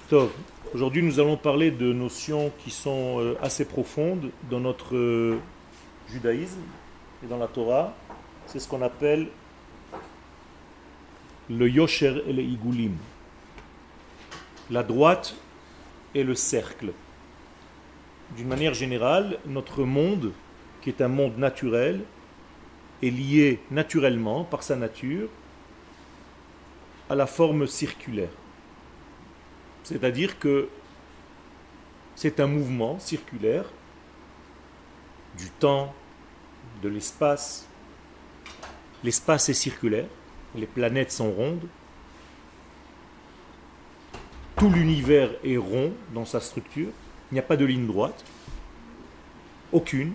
Tov. Aujourd'hui, nous allons parler de notions qui sont assez profondes dans notre judaïsme et dans la Torah. C'est ce qu'on appelle le yosher et le igulim, la droite et le cercle. D'une manière générale, notre monde, qui est un monde naturel, est lié naturellement, par sa nature, à la forme circulaire. C'est-à-dire que c'est un mouvement circulaire du temps, de l'espace. L'espace est circulaire, les planètes sont rondes, tout l'univers est rond dans sa structure, il n'y a pas de ligne droite, aucune.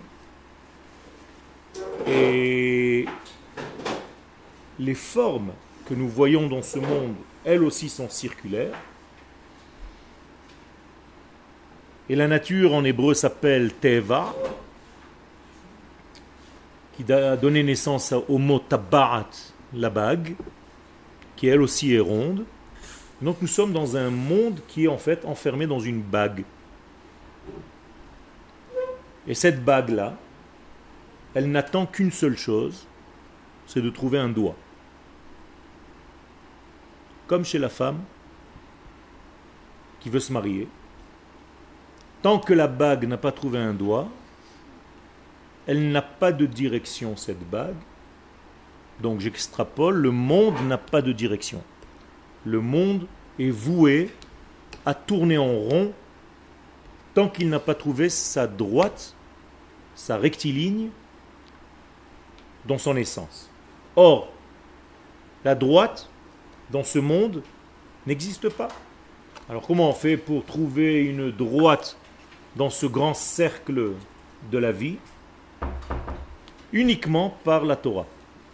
Et les formes que nous voyons dans ce monde, elles aussi sont circulaires. Et la nature en hébreu s'appelle Teva, qui a donné naissance au mot Tabarat, la bague, qui elle aussi est ronde. Donc nous sommes dans un monde qui est en fait enfermé dans une bague. Et cette bague-là, elle n'attend qu'une seule chose, c'est de trouver un doigt. Comme chez la femme qui veut se marier, tant que la bague n'a pas trouvé un doigt, elle n'a pas de direction, cette bague. Donc j'extrapole, le monde n'a pas de direction. Le monde est voué à tourner en rond tant qu'il n'a pas trouvé sa droite, sa rectiligne dans son essence. Or, la droite dans ce monde n'existe pas. Alors comment on fait pour trouver une droite dans ce grand cercle de la vie? Uniquement par la Torah.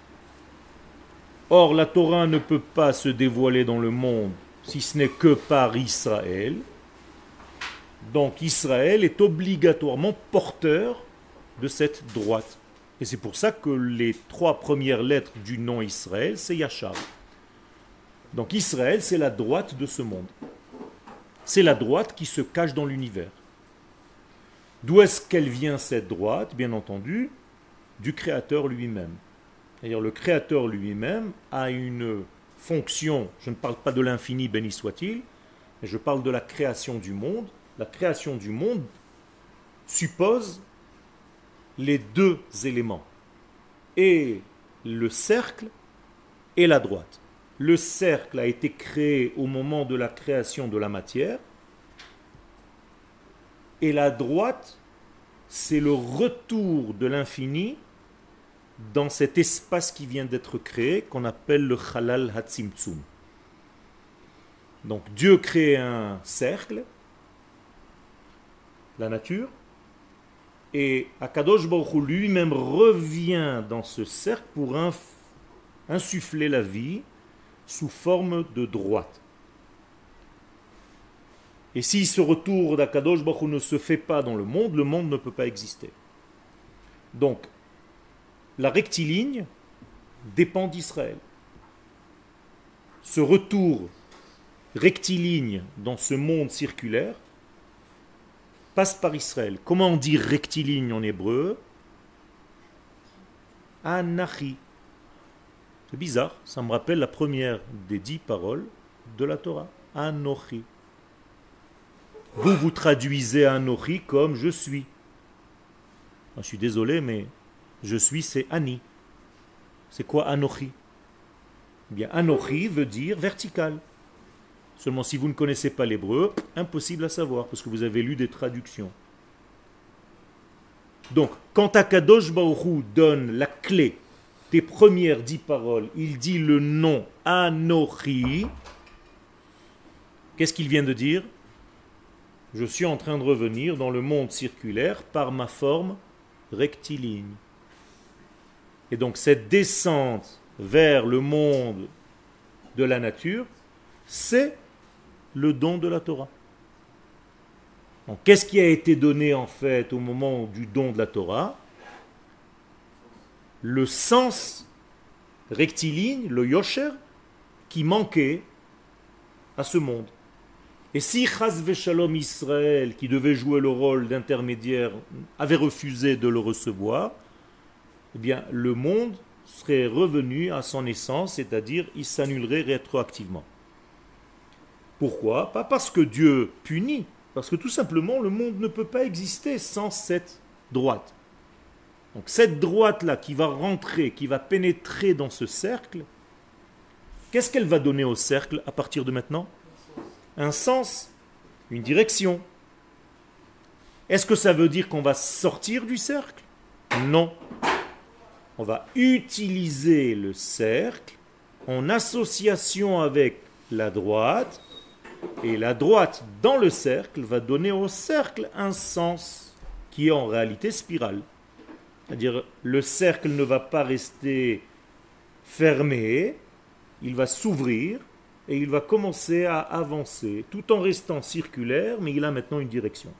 Or, la Torah ne peut pas se dévoiler dans le monde si ce n'est que par Israël. Donc Israël est obligatoirement porteur de cette droite. Et c'est pour ça que les 3 premières lettres du nom Israël, c'est Yachar. Donc Israël, c'est la droite de ce monde. C'est la droite qui se cache dans l'univers. D'où est-ce qu'elle vient cette droite? Bien entendu, du Créateur lui-même. C'est-à-dire le Créateur lui-même a une fonction, je ne parle pas de l'infini, béni soit-il, mais je parle de la création du monde. La création du monde suppose les 2 éléments, et le cercle et la droite. Le cercle a été créé au moment de la création de la matière, et la droite, c'est le retour de l'infini dans cet espace qui vient d'être créé, qu'on appelle le Chalal Hatzimtzum. Donc Dieu crée un cercle, la nature, et Akadosh Baruch Hu lui-même revient dans ce cercle pour insuffler la vie sous forme de droite. Et si ce retour d'Akadosh Baruch Hu ne se fait pas dans le monde ne peut pas exister. Donc, la rectiligne dépend d'Israël. Ce retour rectiligne dans ce monde circulaire passe par Israël. Comment on dit rectiligne en hébreu? Anachi. C'est bizarre, ça me rappelle la première des 10 paroles de la Torah. Anochi. Vous traduisez Anochi comme je suis. Je suis désolé, mais je suis, c'est Ani. C'est quoi Anochi? Eh bien, Anochi veut dire vertical. Seulement, si vous ne connaissez pas l'hébreu, impossible à savoir, parce que vous avez lu des traductions. Donc, quand Akadosh Baruch Hu donne la clé des premières 10 paroles, il dit le nom Anochi. Qu'est-ce qu'il vient de dire? Je suis en train de revenir dans le monde circulaire par ma forme rectiligne. Et donc cette descente vers le monde de la nature, c'est le don de la Torah. Donc qu'est-ce qui a été donné en fait au moment du don de la Torah? Le sens rectiligne, le yosher, qui manquait à ce monde. Et si Chaz Veshalom Israël, qui devait jouer le rôle d'intermédiaire, avait refusé de le recevoir, eh bien le monde serait revenu à son essence, c'est-à-dire il s'annulerait rétroactivement. Pourquoi? Pas parce que Dieu punit, parce que tout simplement le monde ne peut pas exister sans cette droite. Donc cette droite-là qui va rentrer, qui va pénétrer dans ce cercle, qu'est-ce qu'elle va donner au cercle à partir de maintenant? Un sens, une direction. Est-ce que ça veut dire qu'on va sortir du cercle? Non. On va utiliser le cercle en association avec la droite, et la droite dans le cercle va donner au cercle un sens qui est en réalité spirale. C'est-à-dire le cercle ne va pas rester fermé, il va s'ouvrir et il va commencer à avancer tout en restant circulaire, mais il a maintenant une direction.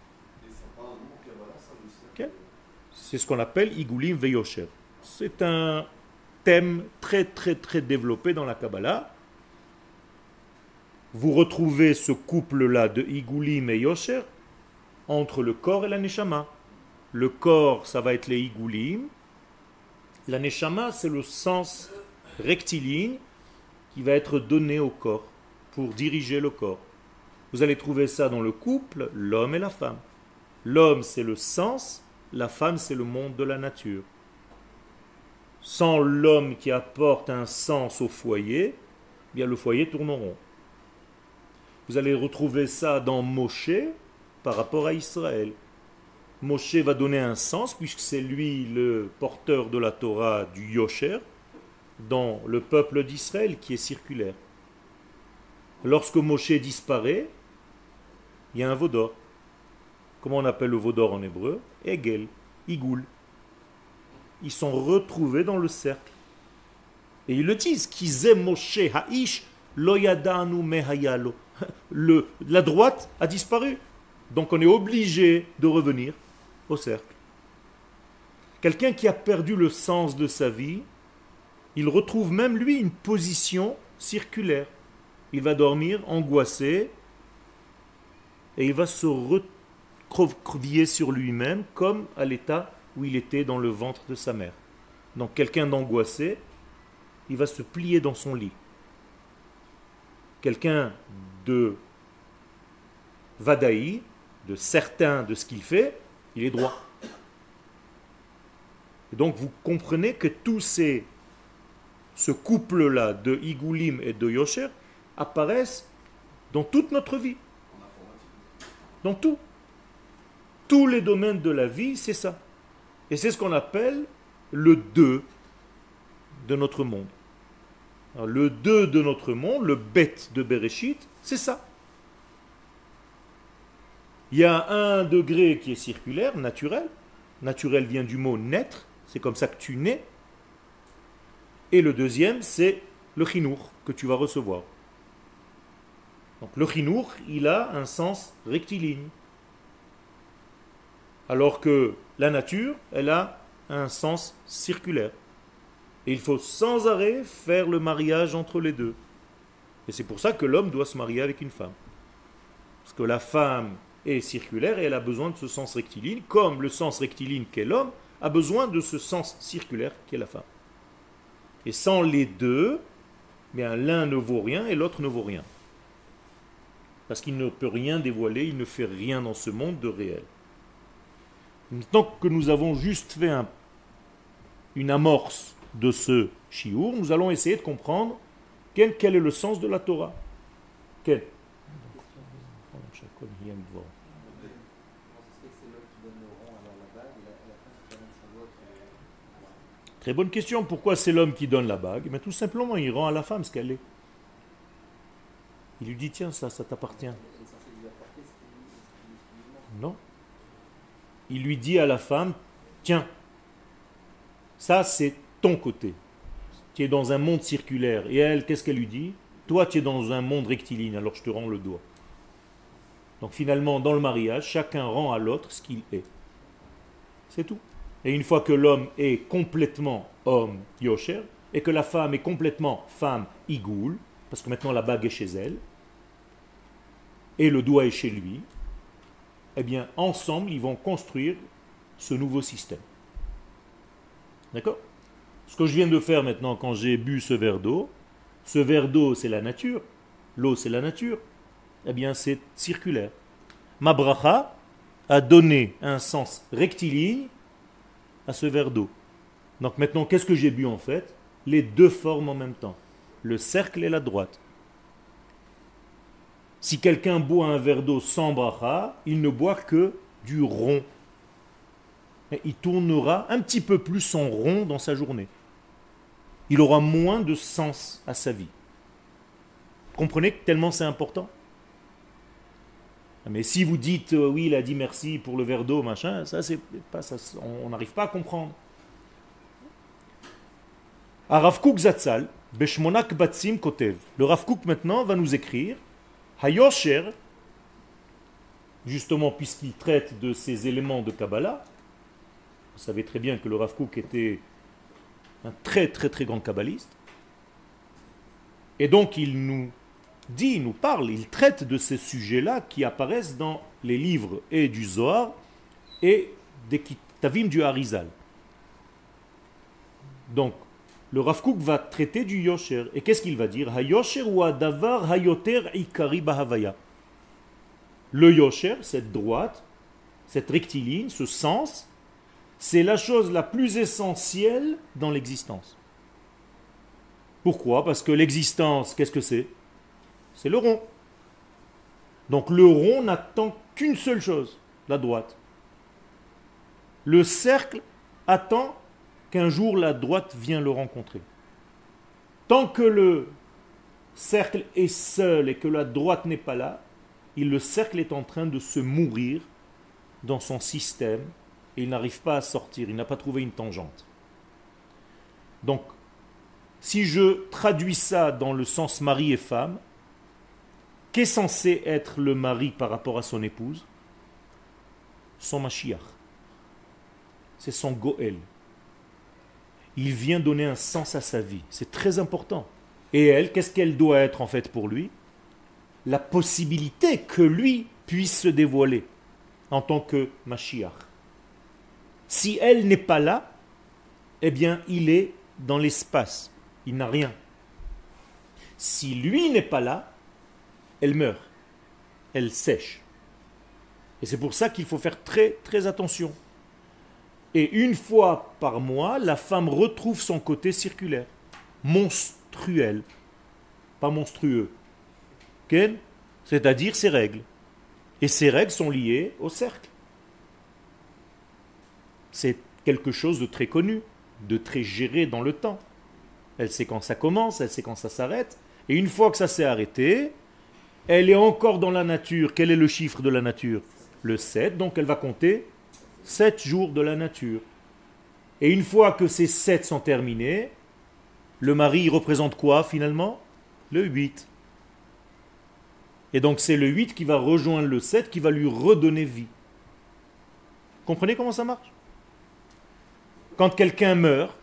Okay. C'est ce qu'on appelle Igulim Veyosher. C'est un thème très très très développé dans la Kabbalah. Vous retrouvez ce couple-là de Igulim et Yosher entre le corps et la Neshama. Le corps, ça va être les Igulim. La Neshama, c'est le sens rectiligne qui va être donné au corps pour diriger le corps. Vous allez trouver ça dans le couple, l'homme et la femme. L'homme, c'est le sens, la femme, c'est le monde de la nature. Sans l'homme qui apporte un sens au foyer, eh bien le foyer tourne en rond. Vous allez retrouver ça dans Moshe par rapport à Israël. Moshe va donner un sens puisque c'est lui le porteur de la Torah du Yosher dans le peuple d'Israël qui est circulaire. Lorsque Moshe disparaît, il y a un vaudor. Comment on appelle le vaudor en hébreu? Egel, Igoul. Ils sont retrouvés dans le cercle. Et ils le disent, Kizem Moshe Ha'ish lo yadanu mehayalo. La droite a disparu. Donc on est obligé de revenir au cercle. Quelqu'un qui a perdu le sens de sa vie, il retrouve même lui une position circulaire. Il va dormir angoissé et il va se recroqueviller sur lui-même comme à l'état où il était dans le ventre de sa mère. Donc quelqu'un d'angoissé, il va se plier dans son lit. Quelqu'un de vadaï, de certain de ce qu'il fait, il est droit. Et donc vous comprenez que ce couple-là de Igulim et de Yosher apparaissent dans toute notre vie. Dans tout. Tous les domaines de la vie, c'est ça. Et c'est ce qu'on appelle le deux de notre monde. Alors, le deux de notre monde, le bête de Bereshit, c'est ça. Il y a un degré qui est circulaire, naturel. Naturel vient du mot naître, c'est comme ça que tu nais. Et le deuxième, c'est le chinour que tu vas recevoir. Donc le chinour, il a un sens rectiligne. Alors que la nature, elle a un sens circulaire. Et il faut sans arrêt faire le mariage entre les deux. Et c'est pour ça que l'homme doit se marier avec une femme. Parce que la femme est circulaire et elle a besoin de ce sens rectiligne, comme le sens rectiligne qu'est l'homme a besoin de ce sens circulaire qu'est la femme. Et sans les deux, bien l'un ne vaut rien et l'autre ne vaut rien. Parce qu'il ne peut rien dévoiler, il ne fait rien dans ce monde de réel. Maintenant que nous avons juste fait une amorce de ce shiur, nous allons essayer de comprendre quel est le sens de la Torah. Quel? Très bonne question. Pourquoi c'est l'homme qui donne la bague? Mais tout simplement, il rend à la femme ce qu'elle est. Il lui dit, tiens, ça t'appartient. Non. Il lui dit à la femme, tiens, ça c'est ton côté. Tu es dans un monde circulaire. Et elle, qu'est-ce qu'elle lui dit? Toi, tu es dans un monde rectiligne, alors je te rends le doigt. Donc finalement, dans le mariage, chacun rend à l'autre ce qu'il est. C'est tout. Et une fois que l'homme est complètement homme, Yosher, et que la femme est complètement femme, Igoul, parce que maintenant la bague est chez elle, et le doigt est chez lui, eh bien, ensemble, ils vont construire ce nouveau système. D'accord? Ce que je viens de faire maintenant quand j'ai bu ce verre d'eau, c'est la nature, l'eau c'est la nature, eh bien c'est circulaire. Ma bracha a donné un sens rectiligne à ce verre d'eau. Donc maintenant, qu'est-ce que j'ai bu en fait? Les deux formes en même temps, le cercle et la droite. Si quelqu'un boit un verre d'eau sans bracha, il ne boit que du rond. Et il tournera un petit peu plus en rond dans sa journée. Il aura moins de sens à sa vie. Comprenez que tellement c'est important. Mais si vous dites oui, il a dit merci pour le verre d'eau, machin, ça c'est pas ça, on n'arrive pas à comprendre. Rav Kook Zatzal, Beshmonak Batsim Kotev. Le Rav Kook maintenant va nous écrire Hayosher, justement puisqu'il traite de ces éléments de Kabbalah. Vous savez très bien que le Rav Kook était un très très très grand kabbaliste. Et donc il nous dit, il nous parle, il traite de ces sujets-là qui apparaissent dans les livres et du Zohar et des Kitavim du Harizal. Donc, le Rav Kook va traiter du Yosher. Et qu'est-ce qu'il va dire? Hayosher ou Adavar Hayoter Ikari Bahavaya. Le Yosher, cette droite, cette rectiligne, ce sens, c'est la chose la plus essentielle dans l'existence. Pourquoi? Parce que l'existence, qu'est-ce que c'est? C'est le rond. Donc le rond n'attend qu'une seule chose, la droite. Le cercle attend qu'un jour la droite vienne le rencontrer. Tant que le cercle est seul et que la droite n'est pas là, le cercle est en train de se mourir dans son système et il n'arrive pas à sortir, il n'a pas trouvé une tangente. Donc, si je traduis ça dans le sens mari et femme, qu'est censé être le mari par rapport à son épouse? Son Mashiach. C'est son Goël. Il vient donner un sens à sa vie. C'est très important. Et elle, qu'est-ce qu'elle doit être en fait pour lui? La possibilité que lui puisse se dévoiler en tant que Mashiach. Si elle n'est pas là, eh bien, il est dans l'espace. Il n'a rien. Si lui n'est pas là, elle meurt. Elle sèche. Et c'est pour ça qu'il faut faire très, très attention. Et une fois par mois, la femme retrouve son côté circulaire. Monstruel. Pas monstrueux. Okay? C'est-à-dire ses règles. Et ces règles sont liées au cercle. C'est quelque chose de très connu, de très géré dans le temps. Elle sait quand ça commence, elle sait quand ça s'arrête. Et une fois que ça s'est arrêté, elle est encore dans la nature. Quel est le chiffre de la nature? Le 7, donc elle va compter 7 jours de la nature. Et une fois que ces 7 sont terminés, le mari représente quoi finalement? Le 8. Et donc c'est le 8 qui va rejoindre le 7, qui va lui redonner vie. Comprenez comment ça marche? Quand quelqu'un meurt,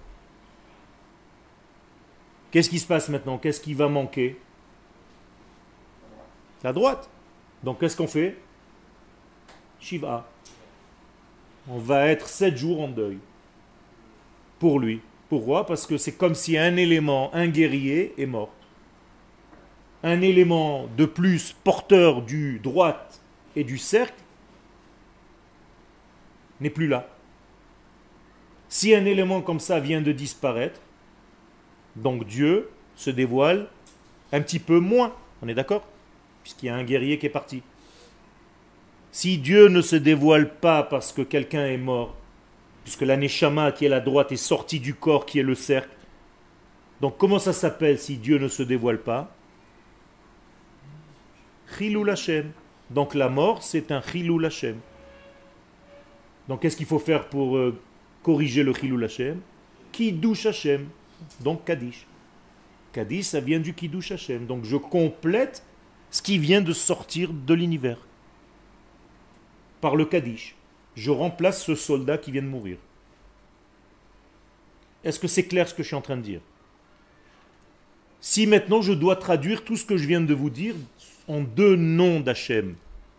qu'est-ce qui se passe maintenant? Qu'est-ce qui va manquer? La droite. Donc qu'est-ce qu'on fait? Shiva. On va être 7 jours en deuil. Pour lui. Pourquoi? Parce que c'est comme si un élément, un guerrier, est mort. Un élément de plus porteur du droite et du cercle n'est plus là. Si un élément comme ça vient de disparaître, donc Dieu se dévoile un petit peu moins. On est d'accord? Puisqu'il y a un guerrier qui est parti. Si Dieu ne se dévoile pas parce que quelqu'un est mort, puisque la Neshama qui est la droite est sortie du corps qui est le cercle, donc comment ça s'appelle si Dieu ne se dévoile pas? Chilul Hashem. Donc la mort c'est un Chilul Hashem. Donc qu'est-ce qu'il faut faire pour corriger le Chilul Hashem? Kiddush Hashem. Donc Kaddish. Kaddish ça vient du Kiddush Hashem. Donc je complète ce qui vient de sortir de l'univers. Par le Kaddish. Je remplace ce soldat qui vient de mourir. Est-ce que c'est clair ce que je suis en train de dire? Si maintenant je dois traduire tout ce que je viens de vous dire en deux noms d'Hachem.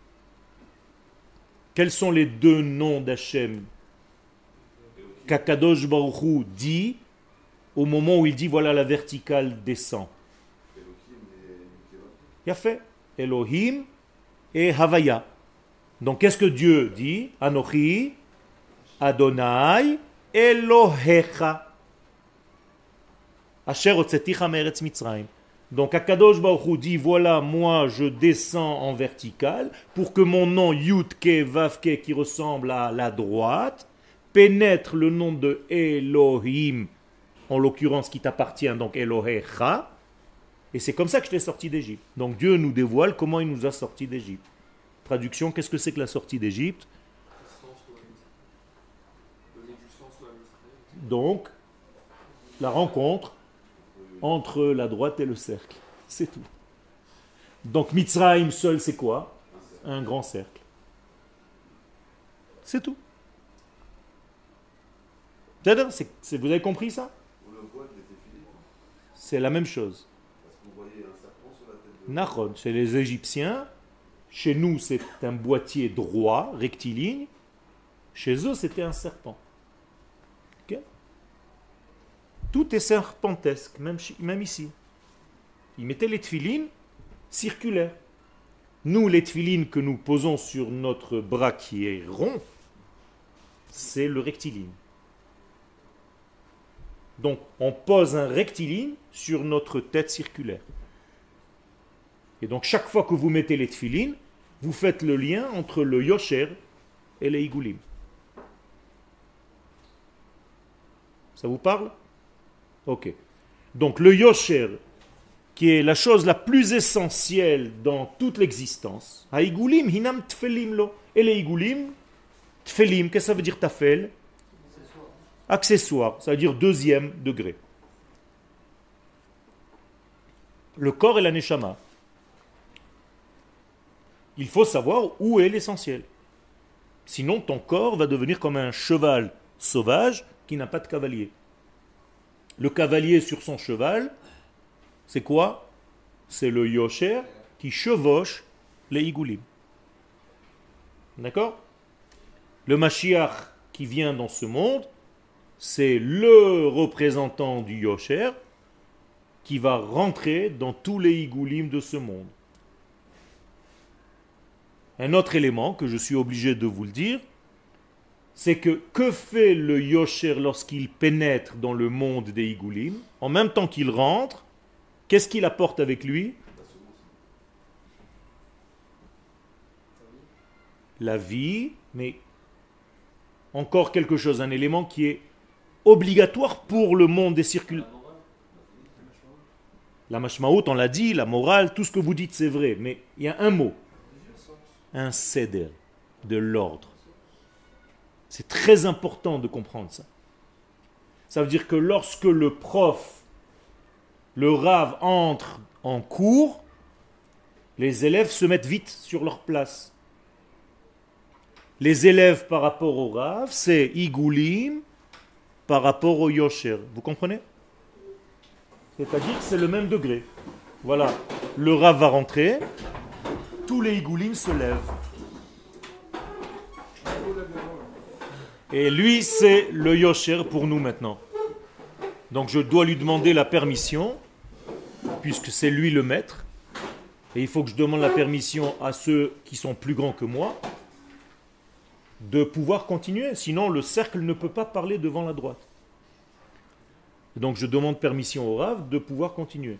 Quels sont les deux noms d'Hachem qu'Akadosh Baruch Hu dit au moment où il dit voilà la verticale descend? Il a fait Elohim et Havaya. Donc qu'est-ce que Dieu dit? Anochi, Adonai, Elohecha. Asher otzeticha meretz Mitzrayim. Donc Akadosh Baruch Hu dit voilà moi je descends en verticale pour que mon nom Yudke Vavke qui ressemble à la droite pénètre le nom de Elohim, en l'occurrence qui t'appartient, donc Elohecha, et c'est comme ça que je t'ai sorti d'Égypte. Donc Dieu nous dévoile comment il nous a sortis d'Égypte. Traduction, qu'est-ce que c'est que la sortie d'Égypte? Donc, la rencontre entre la droite et le cercle. C'est tout. Donc Mitzrayim seul, c'est quoi? Un grand cercle. C'est tout. Vous avez compris ça? C'est la même chose. Nachon, chez les Égyptiens, chez nous c'est un boîtier droit, rectiligne. Chez eux c'était un serpent. Okay? Tout est serpentesque, même ici. Ils mettaient les tefilines circulaires. Nous, les tefilines que nous posons sur notre bras qui est rond, c'est le rectiligne. Donc, on pose un rectiligne sur notre tête circulaire. Et donc, chaque fois que vous mettez les tefilines, vous faites le lien entre le yosher et les igoulim. Ça vous parle? Ok. Donc, le yosher, qui est la chose la plus essentielle dans toute l'existence, haïgoulim hinam tfelim lo. Et les igoulim, tfelim, qu'est-ce que ça veut dire tafel? Accessoire, ça veut dire deuxième degré. Le corps et la neshama. Il faut savoir où est l'essentiel. Sinon, ton corps va devenir comme un cheval sauvage qui n'a pas de cavalier. Le cavalier sur son cheval, c'est quoi? C'est le yosher qui chevauche les igoulim. D'accord? Le Mashiach qui vient dans ce monde, c'est le représentant du yosher qui va rentrer dans tous les igoulim de ce monde. Un autre élément que je suis obligé de vous le dire, c'est que fait le yosher lorsqu'il pénètre dans le monde des igoulim? En même temps qu'il rentre, qu'est-ce qu'il apporte avec lui? La vie, mais encore quelque chose, un élément qui est obligatoire pour le monde des circules. La mashmaout, on l'a dit, la morale, tout ce que vous dites c'est vrai, mais il y a un mot, un seder, de l'ordre. C'est très important de comprendre ça. Ça veut dire que lorsque le prof, le rave entre en cours, les élèves se mettent vite sur leur place. Les élèves par rapport au rave, c'est igoulim par rapport au yosher. Vous comprenez? C'est-à-dire que c'est le même degré. Voilà, le rave va rentrer, tous les igoulim se lèvent. Et lui, c'est le yosher pour nous maintenant. Donc je dois lui demander la permission, puisque c'est lui le maître. Et il faut que je demande la permission à ceux qui sont plus grands que moi de pouvoir continuer. Sinon, le cercle ne peut pas parler devant la droite. Donc je demande permission au Rav de pouvoir continuer.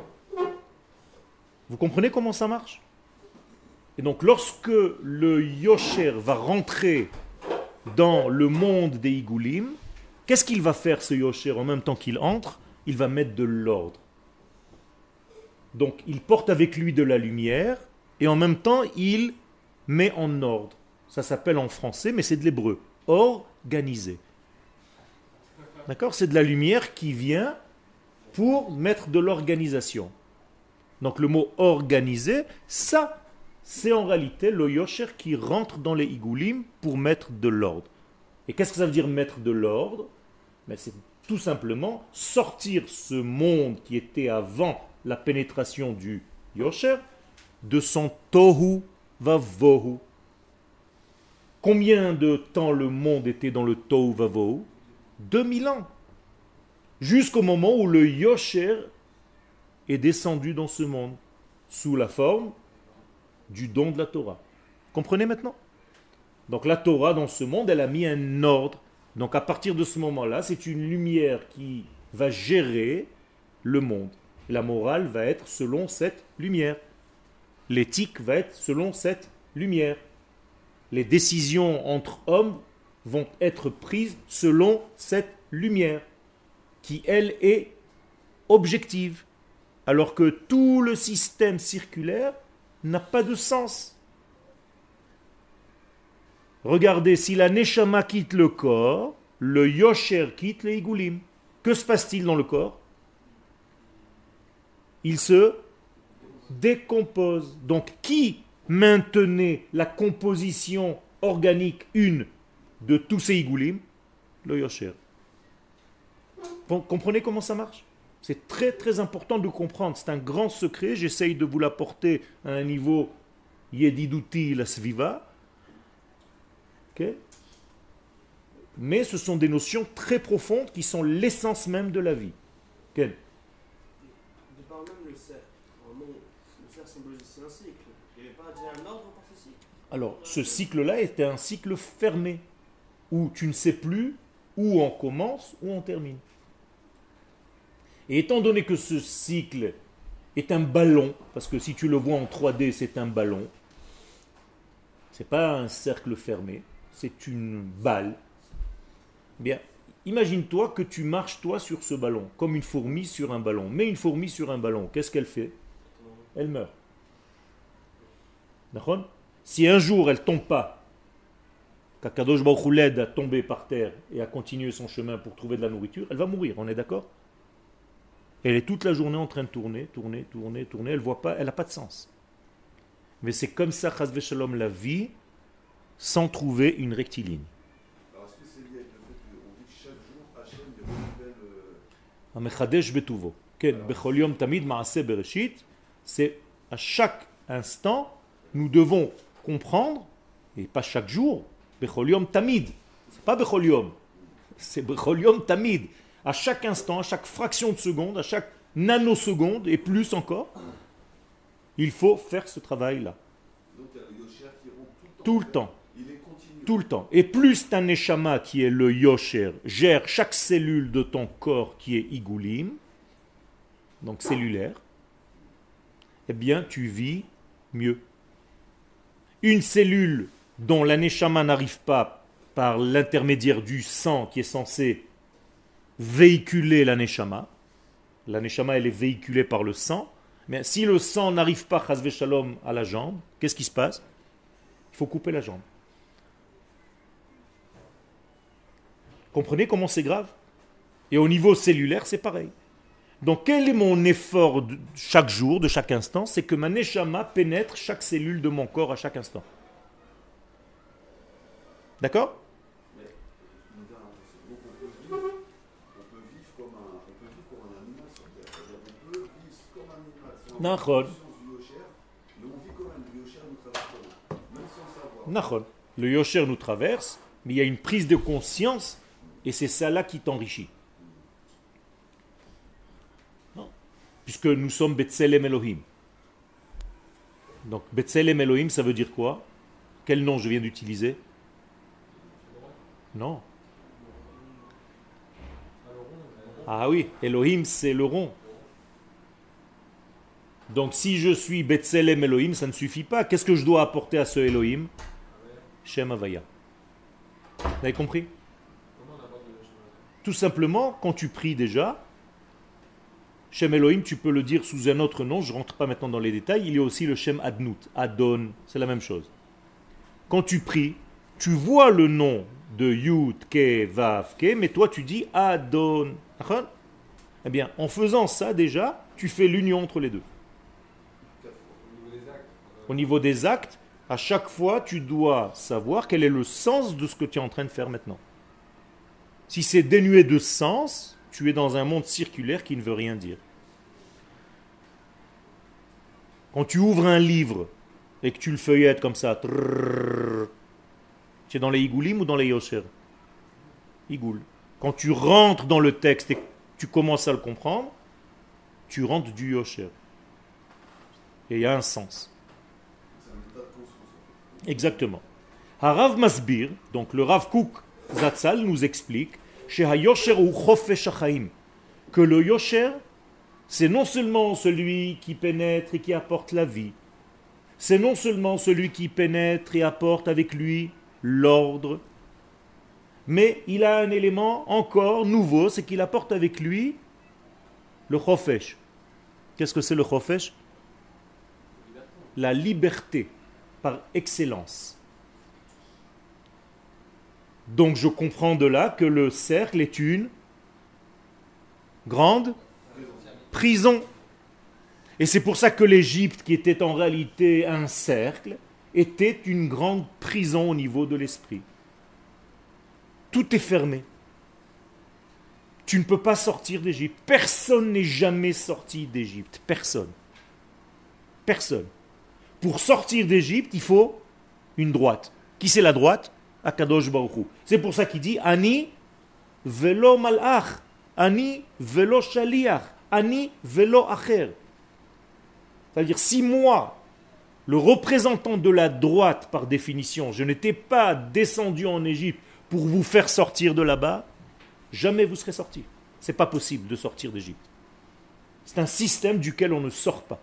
Vous comprenez comment ça marche? Et donc lorsque le yosher va rentrer dans le monde des igoulim, qu'est-ce qu'il va faire ce yosher en même temps qu'il entre? Il va mettre de l'ordre. Donc il porte avec lui de la lumière et en même temps il met en ordre. Ça s'appelle en français, mais c'est de l'hébreu. Organisé. D'accord? C'est de la lumière qui vient pour mettre de l'organisation. Donc le mot organisé, ça, c'est en réalité le yosher qui rentre dans les igoulim pour mettre de l'ordre. Et qu'est-ce que ça veut dire mettre de l'ordre? C'est tout simplement sortir ce monde qui était avant la pénétration du yosher de son tohu vavohu. Combien de temps le monde était dans le tohu vavohu? 2000 ans. Jusqu'au moment où le Yosher est descendu dans ce monde, sous la forme du don de la Torah. Comprenez maintenant? Donc la Torah dans ce monde, elle a mis un ordre. Donc à partir de ce moment-là, c'est une lumière qui va gérer le monde. La morale va être selon cette lumière. L'éthique va être selon cette lumière. Les décisions entre hommes vont être prises selon cette lumière, qui elle est objective, alors que tout le système circulaire n'a pas de sens. Regardez, si la Neshama quitte le corps, le Yosher quitte les Igulim. Que se passe-t-il dans le corps? Il se décompose. Donc, qui maintenait la composition organique une de tous ces Igulim? Le Yosher. Comprenez comment ça marche? C'est très très important de comprendre. C'est un grand secret. J'essaye de vous l'apporter à un niveau Yedidouti la Sviva. Okay. Mais ce sont des notions très profondes qui sont l'essence même de la vie. Okay. De par même le cercle, le cercle symbolise aussi un cycle. Il n'y avait pas déjà un ordre par ce cycle? Alors, ce cycle-là était un cycle fermé, où tu ne sais plus où on commence, où on termine. Et étant donné que ce cycle est un ballon, parce que si tu le vois en 3D, c'est un ballon, c'est pas un cercle fermé, c'est une balle. Bien, imagine-toi que tu marches toi sur ce ballon, comme une fourmi sur un ballon. Mets une fourmi sur un ballon, qu'est-ce qu'elle fait? Elle meurt. D'accord? Si un jour elle tombe pas, qu'Akadosh Baruch Hu l'aide à tomber par terre et à continuer son chemin pour trouver de la nourriture, elle va mourir, on est d'accord? Elle est toute la journée en train de tourner, elle voit pas, elle n'a pas de sens. Mais c'est comme ça, chas v'shalom, la vie, sans trouver une rectiligne. Alors, est-ce que c'est lié avec le fait qu'on dit que chaque jour, Hachem il renouvelle... Amechadesh betuvo. Ken, bechol yom tamid ma'aseh bereshit, c'est à chaque instant, nous devons comprendre, et pas chaque jour, bechol yom tamid. C'est pas bechol yom, c'est bechol yom tamid. À chaque instant, à chaque fraction de seconde, à chaque nanoseconde, et plus encore, il faut faire ce travail-là. Donc il y a le Yosher qui rompt Tout le temps. Il est continu. Tout le temps. Et plus ta neshama, qui est le Yosher, gère chaque cellule de ton corps qui est Igulim, donc cellulaire, eh bien tu vis mieux. Une cellule dont la neshama n'arrive pas par l'intermédiaire du sang qui est censé véhiculer la neshama elle est véhiculée par le sang, mais si le sang n'arrive pas, chas v'shalom, à la jambe, qu'est-ce qui se passe? Il faut couper la jambe. Comprenez comment c'est grave? Et au niveau cellulaire, c'est pareil. Donc quel est mon effort de chaque jour, de chaque instant? C'est que ma neshama pénètre chaque cellule de mon corps à chaque instant. D'accord? Le Yosher nous traverse, mais il y a une prise de conscience et c'est ça là qui t'enrichit. Non. Puisque nous sommes Betselem Elohim. Donc Betselem Elohim, ça veut dire quoi? Quel nom je viens d'utiliser? Non. Ah oui, Elohim c'est le rond. Donc si je suis Betselem Elohim, ça ne suffit pas. Qu'est-ce que je dois apporter à ce Elohim? Shem Havaya. Vous avez compris? Tout simplement, quand tu pries déjà, Shem Elohim, tu peux le dire sous un autre nom, je ne rentre pas maintenant dans les détails, il y a aussi le Shem Adnout, Adon, c'est la même chose. Quand tu pries, tu vois le nom de Yud, Ke, Vav, Ke, mais toi tu dis Adon. Eh bien, en faisant ça déjà, tu fais l'union entre les deux. Au niveau des actes, à chaque fois, tu dois savoir quel est le sens de ce que tu es en train de faire maintenant. Si c'est dénué de sens, tu es dans un monde circulaire qui ne veut rien dire. Quand tu ouvres un livre et que tu le feuillettes comme ça, trrr, tu es dans les Igoulim ou dans les Yosher? Igoul. Quand tu rentres dans le texte et que tu commences à le comprendre, tu rentres du Yosher. Et il y a un sens. C'est un état de conscience. En fait. Exactement. Harav Masbir, donc le Rav Kook Zatzal nous explique que le Yosher, c'est non seulement celui qui pénètre et qui apporte la vie, c'est non seulement celui qui pénètre et apporte avec lui l'ordre, mais il a un élément encore nouveau, c'est qu'il apporte avec lui le Chofesh. Qu'est-ce que c'est le Chofesh? La liberté par excellence. Donc je comprends de là que le cercle est une grande prison. Et c'est pour ça que l'Égypte, qui était en réalité un cercle, était une grande prison au niveau de l'esprit. Tout est fermé. Tu ne peux pas sortir d'Égypte. Personne n'est jamais sorti d'Égypte. Personne. Personne. Pour sortir d'Égypte, il faut une droite. Qui c'est la droite? Akadosh Baruch Hu. C'est pour ça qu'il dit Ani velo malach, Ani velo shaliach, Ani velo acher. C'est-à-dire, si moi, le représentant de la droite par définition, je n'étais pas descendu en Égypte pour vous faire sortir de là-bas, jamais vous serez sortis. Ce n'est pas possible de sortir d'Égypte. C'est un système duquel on ne sort pas.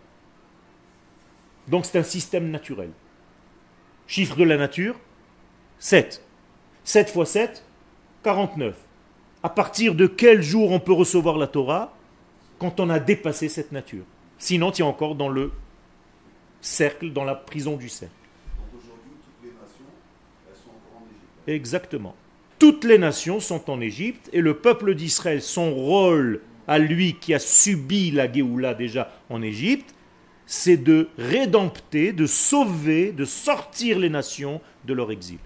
Donc c'est un système naturel. Chiffre de la nature, 7. 7 fois 7, 49. À partir de quel jour on peut recevoir la Torah? Quand on a dépassé cette nature. Sinon, tu es encore dans le cercle, dans la prison du cercle. Donc aujourd'hui, toutes les nations, elles sont encore en Égypte. Exactement. Toutes les nations sont en Égypte et le peuple d'Israël, son rôle à lui qui a subi la Géoula déjà en Égypte, c'est de rédempter, de sauver, de sortir les nations de leur exil.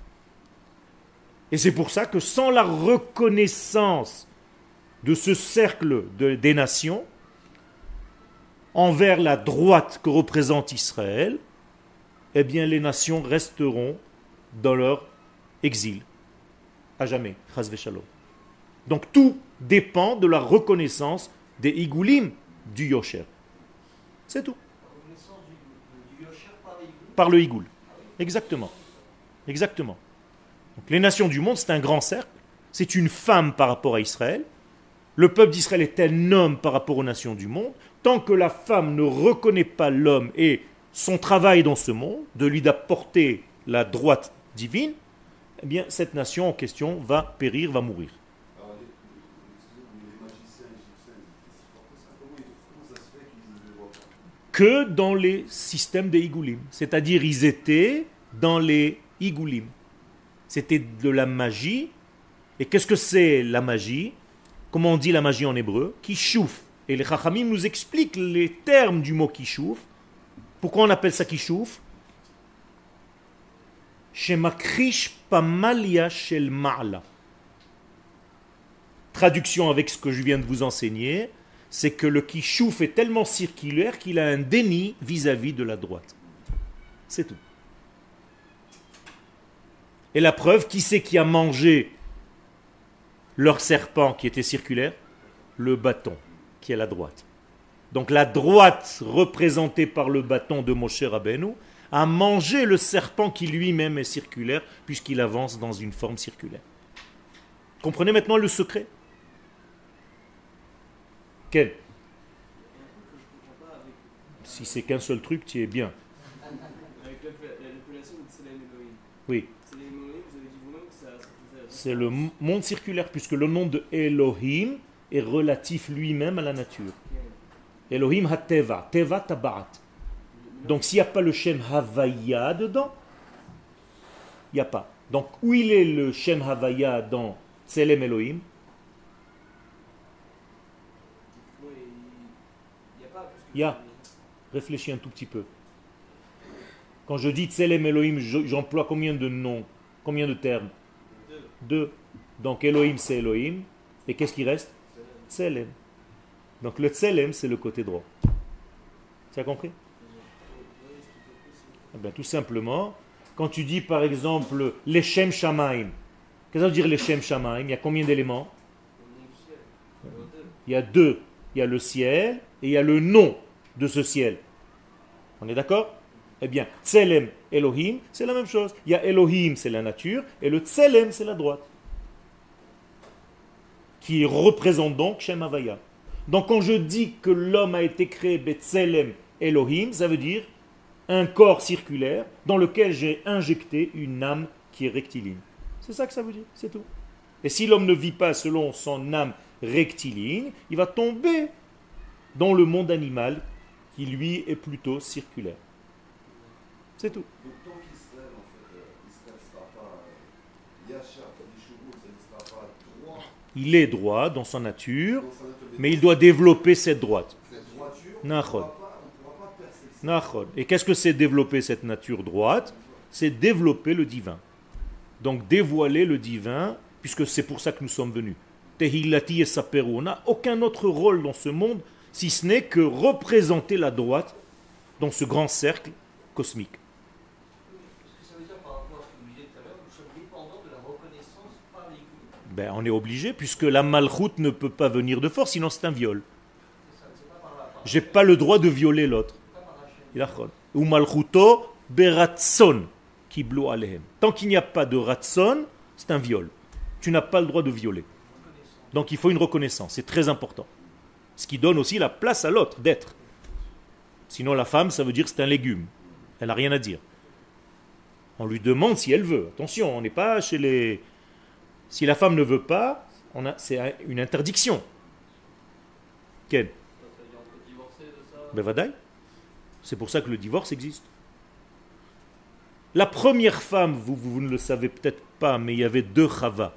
Et c'est pour ça que sans la reconnaissance de ce cercle des nations, envers la droite que représente Israël, eh bien les nations resteront dans leur exil, à jamais, chas v'shalom. Donc tout dépend de la reconnaissance des Igoulim du Yosher. C'est tout. La reconnaissance du Yosher par les Igoul. Par le Igoul. Exactement. Exactement. Donc, les nations du monde, c'est un grand cercle. C'est une femme par rapport à Israël. Le peuple d'Israël est un homme par rapport aux nations du monde. Tant que la femme ne reconnaît pas l'homme et son travail dans ce monde, de lui d'apporter la droite divine, eh bien cette nation en question va périr, va mourir. Alors, les magiciens égyptiens, ils étaient si forts que ça. Comment ça se fait qu'ils ne le voient pas? Que dans les systèmes des Igoulim. C'est-à-dire, ils étaient dans les Igoulim. C'était de la magie. Et qu'est-ce que c'est la magie? Comment on dit la magie en hébreu? Kishouf. Et les Chachamim nous expliquent les termes du mot kishouf. Pourquoi on appelle ça kishouf? Shemakrish pamalia shel ma'ala. Traduction avec ce que je viens de vous enseigner, c'est que le kishouf est tellement circulaire qu'il a un déni vis-à-vis de la droite. C'est tout. Et la preuve, qui c'est qui a mangé leur serpent qui était circulaire? Le bâton, qui est la droite. Donc la droite, représentée par le bâton de Moshe Rabbeinu, a mangé le serpent qui lui-même est circulaire, puisqu'il avance dans une forme circulaire. Comprenez maintenant le secret? Quel? Il y a un truc que je ne comprends pas avec, Si c'est qu'un seul truc, tu es bien. avec l'appellation de Tselem Elohim. Oui. Tselem Elohim, vous avez dit vous-même que ça faisait. C'est le monde circulaire, puisque le nom de Elohim est relatif lui-même à la nature. Elohim ha-teva, teva tabaat. Donc s'il n'y a pas le Shem Havaya dedans, il n'y a pas. Donc où il est le Shem Havaya dans Tselem Elohim? Oui, il n'y a pas. Parce que Il y a. Réfléchis un tout petit peu. Quand je dis Tselem Elohim, j'emploie combien de noms? Combien de termes? Deux. Donc Elohim c'est Elohim. Et qu'est-ce qui reste? Tselem. Donc le Tselem c'est le côté droit. Tu as compris? Eh bien, tout simplement, quand tu dis par exemple les Shem Shamaim, qu'est-ce que ça veut dire les Shem Shamaim? Il y a combien d'éléments? Il y a deux. Il y a le ciel et il y a le nom de ce ciel. On est d'accord? Eh bien, Tselem, Elohim, c'est la même chose. Il y a Elohim, c'est la nature, et le Tselem, c'est la droite. Qui représente donc Shem Havaya. Donc quand je dis que l'homme a été créé Betselem Elohim, ça veut dire un corps circulaire dans lequel j'ai injecté une âme qui est rectiligne. C'est ça que ça veut dire, c'est tout. Et si l'homme ne vit pas selon son âme rectiligne, il va tomber dans le monde animal qui lui est plutôt circulaire. C'est tout. Donc tant qu'Israël, en fait, Israël ne sera pas Yachar, Yeshuvot, ça ne sera pas droit Il est droit dans sa nature, dans sa nature, mais il doit développer cette droite. cette droiture, Nachon. on ne pourra pas percer ça. Nachon. Et qu'est-ce que c'est développer cette nature droite? C'est développer le divin. Donc dévoiler le divin, puisque c'est pour ça que nous sommes venus. Tehillati et Saperu. On n'a aucun autre rôle dans ce monde, si ce n'est que représenter la droite dans ce grand cercle cosmique. Est-ce que ça veut dire par rapport à ce que vous disiez tout à l'heure, nous sommes dépendants de la reconnaissance par les coups? Ben, on est obligé, puisque la malchoute ne peut pas venir de force, sinon c'est un viol. C'est ça, c'est pas par là. J'ai pas le droit de violer l'autre. Pas par Hachem. Ou malchuto beratson kiblu alehem. Tant qu'il n'y a pas de ratson, c'est un viol. Tu n'as pas le droit de violer. Donc il faut une reconnaissance, c'est très important. Ce qui donne aussi la place à l'autre d'être. Sinon la femme, ça veut dire que c'est un légume. Elle n'a rien à dire. On lui demande si elle veut. Attention, on n'est pas chez les... Si la femme ne veut pas, c'est une interdiction. Quelle? Ça veut dire on peut divorcer de ça? Ben vadaï. C'est pour ça que le divorce existe. La première femme, vous ne le savez peut-être pas, mais il y avait deux Chava.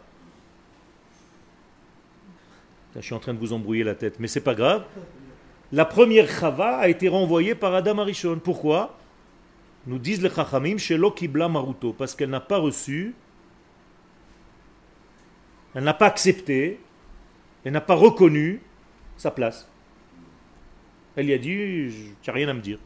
Là, je suis en train de vous embrouiller la tête, mais c'est pas grave. La première Chava a été renvoyée par Adam Arishon. Pourquoi? Nous disent les Chachamim, Shelo Kibla Maruto, parce qu'elle n'a pas reçu, elle n'a pas accepté, elle n'a pas reconnu sa place. Elle lui a dit, tu n'as rien à me dire.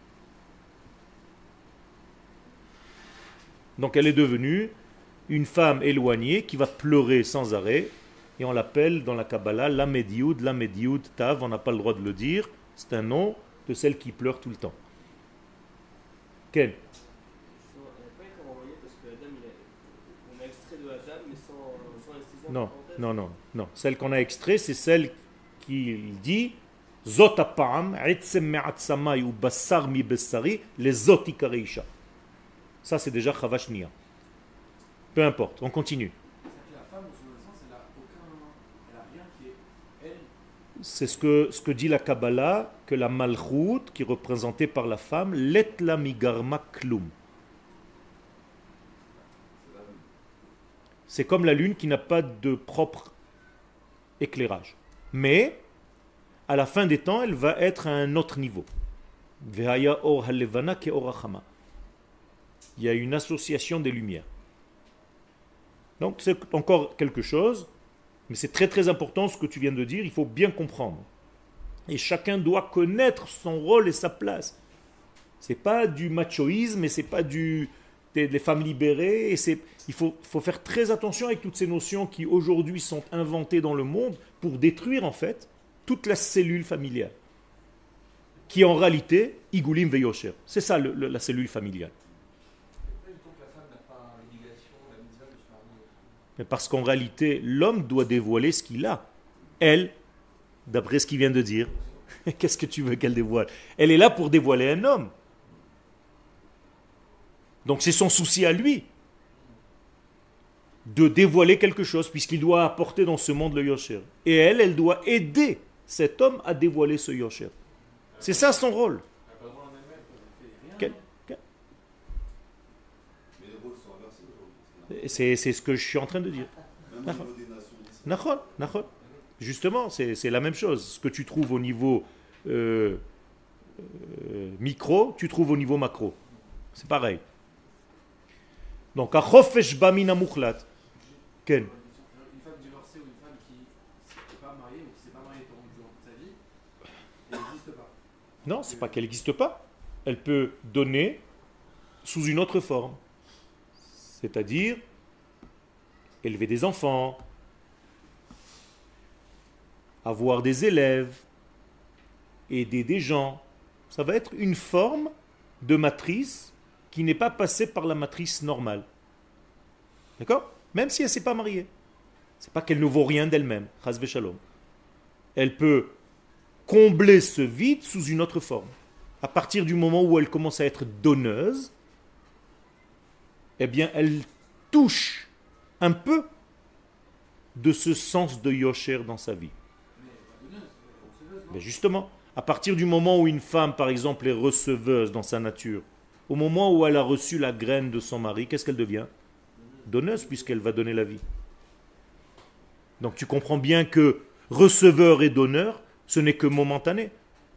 Donc elle est devenue une femme éloignée qui va pleurer sans arrêt. Et on l'appelle dans la Kabbalah Lamedioud Tav, on n'a pas le droit de le dire. C'est un nom de celle qui pleure tout le temps. Quel? Justement, elle n'a pas été renvoyée parce que Adam, on a extrait de Adam, mais sans anesthésie. Non, non, non, non. Celle qu'on a extrait, c'est celle qui dit Zot apam, etzem me'atzamai ou bassar mi bessari, les zot ikareisha. Ça, c'est déjà Chavashnia. Peu importe, on continue. La femme, dans son essence, elle a rien qui est elle. C'est ce que dit la Kabbalah, que la malchoute, qui est représentée par la femme, letla migarma klum. C'est comme la lune qui n'a pas de propre éclairage. Mais, à la fin des temps, elle va être à un autre niveau. Vehaya or halevana ke orachama. Il y a une association des lumières. Donc c'est encore quelque chose, mais c'est très très important ce que tu viens de dire, il faut bien comprendre. Et chacun doit connaître son rôle et sa place. C'est pas du machoïsme et c'est pas des femmes libérées. Il faut faire très attention avec toutes ces notions qui aujourd'hui sont inventées dans le monde pour détruire en fait toute la cellule familiale. Qui est en réalité Igulim Veyosher. C'est ça la cellule familiale. Mais parce qu'en réalité, l'homme doit dévoiler ce qu'il a. Elle, d'après ce qu'il vient de dire, qu'est-ce que tu veux qu'elle dévoile? Elle est là pour dévoiler un homme. Donc c'est son souci à lui de dévoiler quelque chose, puisqu'il doit apporter dans ce monde le Yosher. Et elle doit aider cet homme à dévoiler ce Yosher. C'est ça son rôle. Quel- Mais les rôles sont inversés aujourd'hui. C'est ce que je suis en train de dire. Même au niveau des nations d'Israël. Nachon, nachon. Justement, c'est la même chose. Ce que tu trouves au niveau micro, tu trouves au niveau macro. C'est pareil. Donc, achofesh bamina mukhlat. Ken. Une femme divorcée ou une femme qui n'est pas mariée ou qui ne s'est pas mariée durant toute sa vie, elle n'existe pas. Non, c'est pas qu'elle n'existe pas. Elle peut donner sous une autre forme. C'est-à-dire élever des enfants, avoir des élèves, aider des gens. Ça va être une forme de matrice qui n'est pas passée par la matrice normale. D'accord? Même si elle ne s'est pas mariée. C'est pas qu'elle ne vaut rien d'elle-même. Chas v'shalom. Elle peut combler ce vide sous une autre forme. À partir du moment où elle commence à être donneuse, eh bien, elle touche un peu de ce sens de Yosher dans sa vie. Mais justement, à partir du moment où une femme, par exemple, est receveuse dans sa nature, au moment où elle a reçu la graine de son mari, qu'est-ce qu'elle devient? Donneuse, puisqu'elle va donner la vie. Donc tu comprends bien que receveur et donneur, ce n'est que momentané.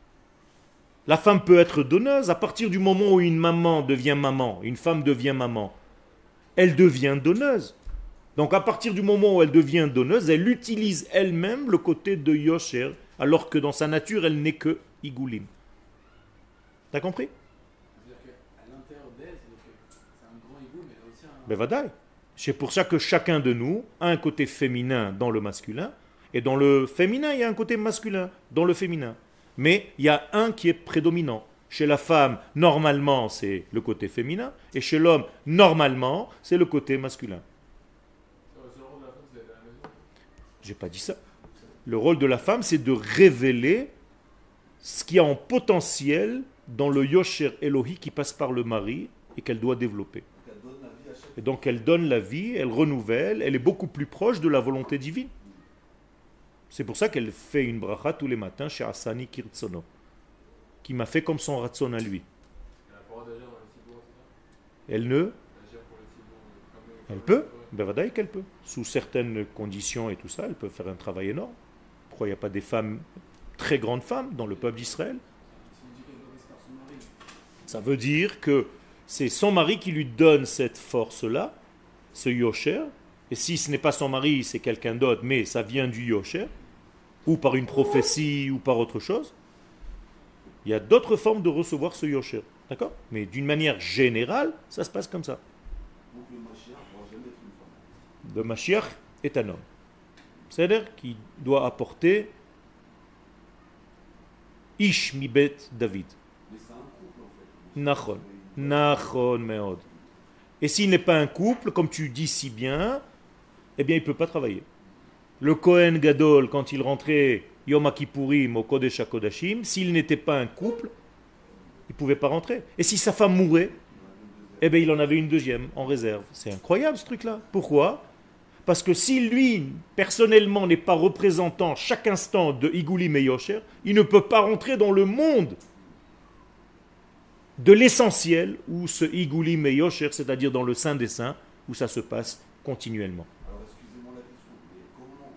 La femme peut être donneuse à partir du moment où une maman devient maman, une femme devient maman. Elle devient donneuse. Donc à partir du moment où elle devient donneuse, elle utilise elle-même le côté de Yosher, alors que dans sa nature, elle n'est que Igoulim. T'as compris? C'est-à-dire qu'à l'intérieur d'elle, c'est un grand ego, mais elle a aussi un... Ben vadaï. C'est pour ça que chacun de nous a un côté féminin dans le masculin, et dans le féminin, il y a un côté masculin dans le féminin. Mais il y a un qui est prédominant. Chez la femme, normalement, c'est le côté féminin, et chez l'homme, normalement, c'est le côté masculin. Le rôle de la femme, c'est d'être à la maison. J'ai pas dit ça. Le rôle de la femme, c'est de révéler ce qu'il y a en potentiel dans le Yosher Elohi qui passe par le mari et qu'elle doit développer. Donc elle donne la vie à chaque Et donc elle donne la vie, elle renouvelle, elle est beaucoup plus proche de la volonté divine. C'est pour ça qu'elle fait une bracha tous les matins chez Asani Kirtsono, qui m'a fait comme son ratson à lui. Elle a le droit d'agir dans les cibourgs, c'est ça? Elle ne... Agir pour les cibourgs, Elle peut, ben vadaï qu'elle peut. Sous certaines conditions et tout ça, elle peut faire un travail énorme. Pourquoi il n'y a pas des femmes, très grandes femmes, dans le peuple d'Israël? Si on dit qu'elle doit rester par son mari, Ça veut dire que c'est son mari qui lui donne cette force-là, ce Yosher. Et si ce n'est pas son mari, c'est quelqu'un d'autre, mais ça vient du Yosher, ou par une prophétie, ou par autre chose. Il y a d'autres formes de recevoir ce Yosher. D'accord? Mais d'une manière générale, ça se passe comme ça. Donc le Mashiach ne pourra jamais être une femme. Le Mashiach est un homme. C'est-à-dire qu'il doit apporter Ish mibet David. Mais c'est un couple en fait. Nachon. Nachon meod. Et s'il n'est pas un couple, comme tu dis si bien, eh bien il ne peut pas travailler. Le Kohen Gadol, quand il rentrait Yom Kippourim au Kodesh HaKodashim, s'il n'était pas un couple, il ne pouvait pas rentrer. Et si sa femme mourait, eh bien il en avait une deuxième en réserve. C'est incroyable ce truc-là. Pourquoi? Parce que si lui, personnellement, n'est pas représentant chaque instant de Igoulim et Yosher, il ne peut pas rentrer dans le monde de l'essentiel où ce Igoulim et Yosher, c'est-à-dire dans le Saint des Saints, où ça se passe continuellement. Alors excusez-moi la question, mais comment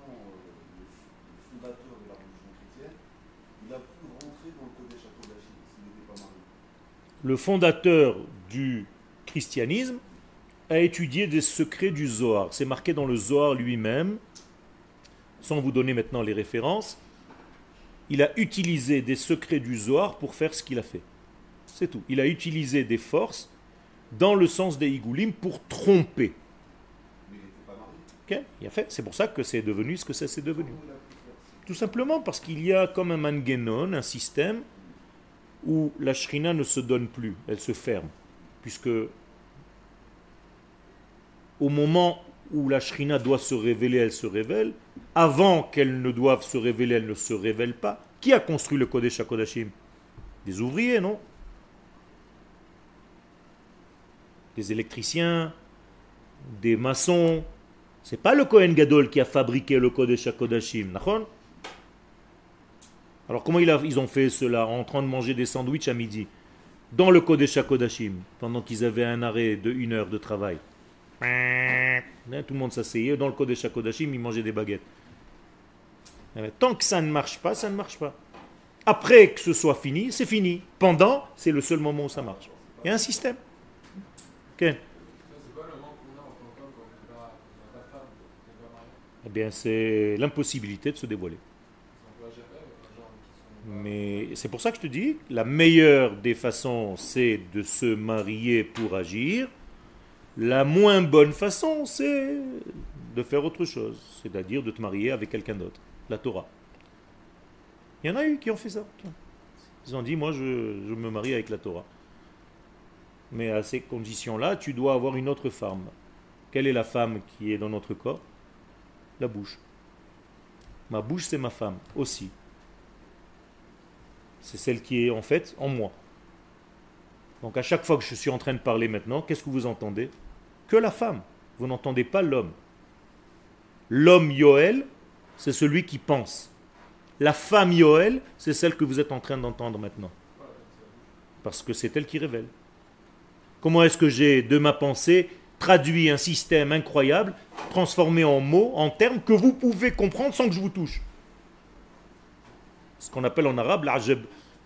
le fondateur de la religion chrétienne, il a pu rentrer dans le Kodesh HaKodashim s'il n'était pas marié? Le fondateur du christianisme a étudié des secrets du Zohar. C'est marqué dans le Zohar lui-même, sans vous donner maintenant les références. Il a utilisé des secrets du Zohar pour faire ce qu'il a fait. C'est tout. Il a utilisé des forces dans le sens des Igoulim pour tromper. Mais il n'était pas marié. Ok? Il a fait. C'est pour ça que c'est devenu ce que c'est devenu. Comment il a pu faire ça? Tout simplement parce qu'il y a comme un mangenon, un système où la shrina ne se donne plus, elle se ferme. Puisque au moment où la shrina doit se révéler, elle se révèle. Avant qu'elle ne doive se révéler, elle ne se révèle pas. Qui a construit le Kodesh HaKodashim? Des ouvriers, non? Des électriciens, des maçons. C'est pas le Kohen Gadol qui a fabriqué le Kodesh HaKodashim, d'accord? Alors comment ils ont fait cela en train de manger des sandwichs à midi dans le Kodesh HaKodashim pendant qu'ils avaient un arrêt de 1 heure de travail? Tout le monde s'asseyait dans le Kodesh HaKodashim, ils mangeaient des baguettes. Tant que ça ne marche pas, ça ne marche pas. Après que ce soit fini, c'est fini. Pendant, c'est le seul moment où ça marche. Il y a un système. Ok. c'est quoi le manque qu'on a en tant qu'homme quand on n'a pas de femme, on n'est pas marié? Eh bien, c'est l'impossibilité de se dévoiler. C'est un peu HFL, genre qui sont Mais c'est pour ça que je te dis, la meilleure des façons, c'est de se marier pour agir. La moins bonne façon, c'est de faire autre chose, c'est-à-dire de te marier avec quelqu'un d'autre, la Torah. Il y en a eu qui ont fait ça. Ils ont dit, moi je me marie avec la Torah. Mais à ces conditions-là, tu dois avoir une autre femme. Quelle est la femme qui est dans notre corps? La bouche. Ma bouche, c'est ma femme aussi. C'est celle qui est en fait en moi. Donc à chaque fois que je suis en train de parler maintenant, qu'est-ce que vous entendez? Que la femme. Vous n'entendez pas l'homme. L'homme Yoël, c'est celui qui pense. La femme Yoël, c'est celle que vous êtes en train d'entendre maintenant. Parce que c'est elle qui révèle. Comment est-ce que j'ai, de ma pensée, traduit un système incroyable, transformé en mots, en termes que vous pouvez comprendre sans que je vous touche? Ce qu'on appelle en arabe l'ajab.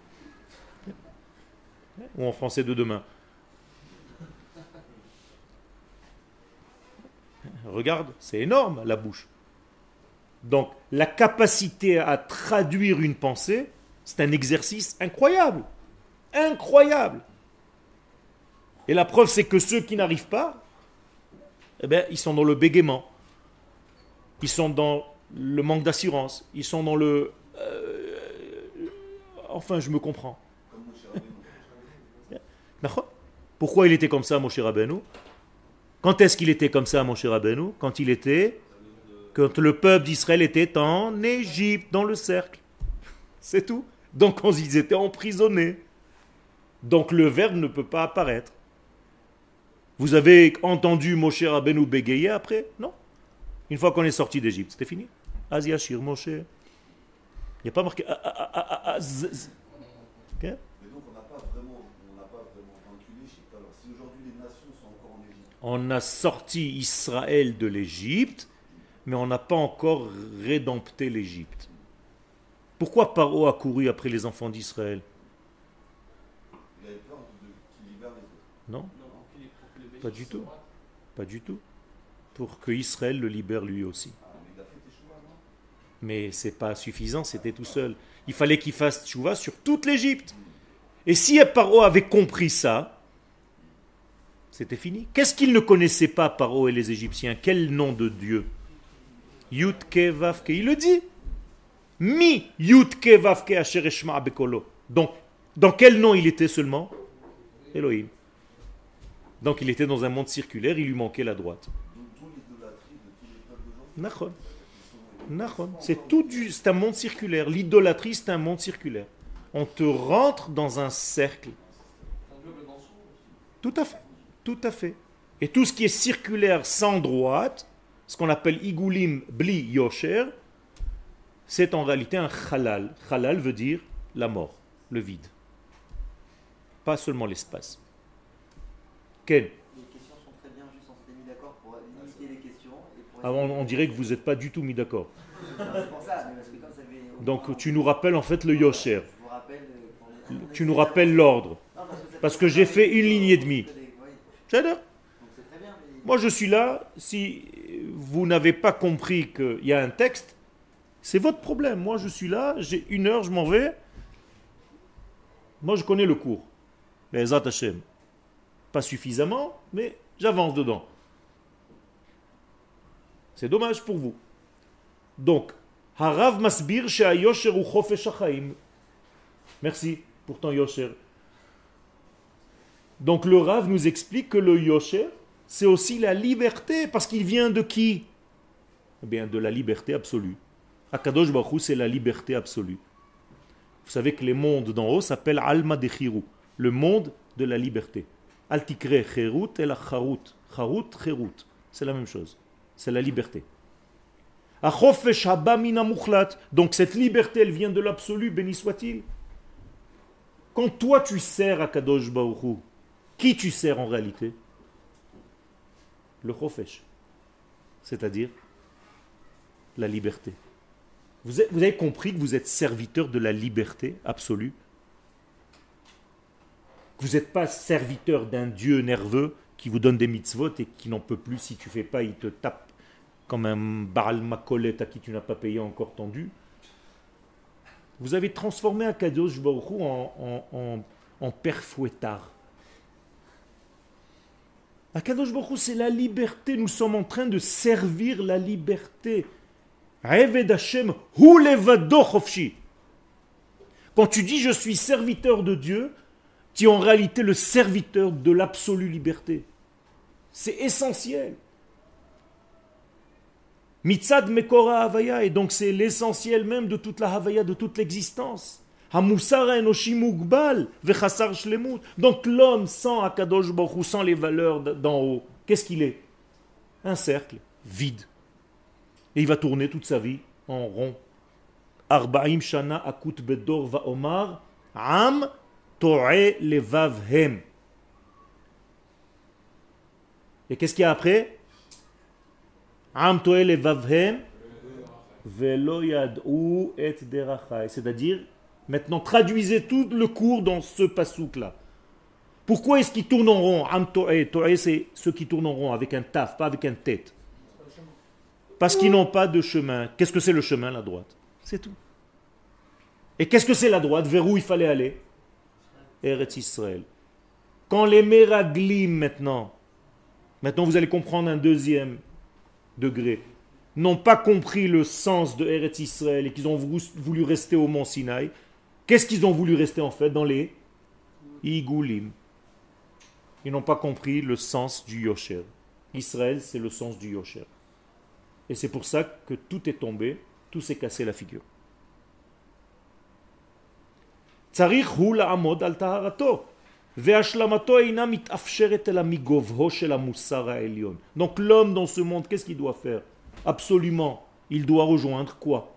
Ou en français de demain. Regarde, c'est énorme la bouche. Donc la capacité à traduire une pensée, c'est un exercice incroyable. Incroyable. Et la preuve, c'est que ceux qui n'arrivent pas, eh bien, ils sont dans le bégaiement. Ils sont dans le manque d'assurance. Ils sont dans le... enfin, je me comprends. Pourquoi il était comme ça, Moshe Rabbeinu? Quand est-ce qu'il était comme ça, Moshe Rabbeinu? Quand le peuple d'Israël était en Égypte, dans le cercle. C'est tout. Donc, quand ils étaient emprisonnés. Donc, le verbe ne peut pas apparaître. Vous avez entendu Moshe Rabbeinu bégayer après? Non. Une fois qu'on est sorti d'Égypte, c'était fini. Az Yashir Moshe. Il n'y a pas marqué. Okay? Mais donc on n'a pas vraiment vaincu l'Égypte. Alors si aujourd'hui les nations sont encore en Égypte. On a sorti Israël de l'Égypte, mais on n'a pas encore rédempté l'Égypte. Pourquoi Paro a couru après les enfants d'Israël? Il avait peur qu'il libère les autres. Non, pas du tout. Pas du tout. Pour que Israël le libère lui aussi. Mais il a fait teshuva, non? Mais c'est pas suffisant, c'était tout seul. Il fallait qu'il fasse teshuva sur toute l'Égypte. Et si Paro avait compris ça, c'était fini. Qu'est-ce qu'ils ne connaissaient pas, Paro et les Égyptiens? Quel nom de Dieu? Yutke Vavke, il le dit. Mi Yutke Vavke Asher Eshma Bekolo. Donc, dans quel nom il était seulement? Elohim. Donc il était dans un monde circulaire, il lui manquait la droite. D'où l'idolâtrie de tous les peuples d'aujourd'hui. C'est un monde circulaire. L'idolâtrie, c'est un monde circulaire. On te rentre dans un cercle. Tout à fait. Tout à fait. Et tout ce qui est circulaire sans droite, ce qu'on appelle igulim bli yosher, c'est en réalité un halal. Halal veut dire la mort, le vide. Pas seulement l'espace. Quel? Les questions sont très bien, juste on s'était mis d'accord pour limiter les questions. Et pour On dirait que vous n'êtes pas du tout mis d'accord. C'est pour ça, mais parce que comme ça fait... Donc tu nous rappelles en fait le yosher. Je vous rappelle... Tu nous rappelles l'ordre. Parce que j'ai fait une ligne et demie. C'est-à-dire, c'est très bien, mais... moi je suis là, si vous n'avez pas compris qu'il y a un texte, c'est votre problème. Moi je suis là, j'ai 1 heure, je m'en vais. Moi je connais le cours. Les Hashem. Pas suffisamment, mais j'avance dedans. C'est dommage pour vous. Donc, Harav Masbir Shea Yosher u Chofesh HaChaim. Merci pour ton Yosher. Donc le Rav nous explique que le Yosher, c'est aussi la liberté, parce qu'il vient de qui? Eh bien, de la liberté absolue. Akadosh Baruch Hu, c'est la liberté absolue. Vous savez que les mondes d'en haut s'appellent Alma de Chirou, le monde de la liberté. Altikre Cherut et la Charut. Charut, Cherut. C'est la même chose. C'est la liberté. Achofesh haba mina muchlat. Donc cette liberté, elle vient de l'absolu, béni soit-il. Quand toi tu sers à Kadosh Baruch Hu, qui tu sers en réalité? Le chofesh. C'est-à-dire la liberté. Vous avez compris que vous êtes serviteur de la liberté absolue? Que vous n'êtes pas serviteur d'un Dieu nerveux qui vous donne des mitzvot et qui n'en peut plus, si tu ne fais pas, il te tape comme un Baal Makolet à qui tu n'as pas payé encore ton dû. Vous avez transformé Akadosh Baruch Hu en père fouettard. Akadosh Baruch Hu, c'est la liberté. Nous sommes en train de servir la liberté. Eved Hashem hu levado chofshi. Quand tu dis je suis serviteur de Dieu, tu es en réalité le serviteur de l'absolue liberté. C'est essentiel. Mitzad Mekora Havaya, et donc c'est l'essentiel même de toute la Havaya, de toute l'existence. Hamusara enoshi mugbal vechasar shlemut. Donc l'homme sans Akadosh Baruch Hu, sans les valeurs d'en haut, qu'est-ce qu'il est? Un cercle vide. Et il va tourner toute sa vie en rond. Arba'im shana akut bedor va omar am to'e levavhem. Et qu'est-ce qu'il y a après? Am to'e levavhem velo yad'u et derachai. C'est-à-dire, maintenant traduisez tout le cours dans ce pasouk-là. Pourquoi est-ce qu'ils tournent en rond? Am to'e, to'e c'est ceux qui tournent en rond avec un taf, pas avec un tête. Parce qu'ils n'ont pas de chemin. Qu'est-ce que c'est le chemin, la droite? C'est tout. Et qu'est-ce que c'est la droite? Vers où il fallait aller? Eretz Israël. Quand les Meraglim maintenant vous allez comprendre un deuxième degré, n'ont pas compris le sens de Eretz Israël et qu'ils ont voulu rester au mont Sinaï, qu'est-ce qu'ils ont voulu rester en fait? Dans les Igoulim. Ils n'ont pas compris le sens du Yosher. Israël, c'est le sens du Yosher. Et c'est pour ça que tout est tombé, tout s'est cassé la figure. Tzarich hu la'amod al taharato. Ve'ashlamato eina mitafsheret ela migovho shel hamusar ha'elyon. Donc l'homme dans ce monde, qu'est-ce qu'il doit faire? Absolument, il doit rejoindre quoi?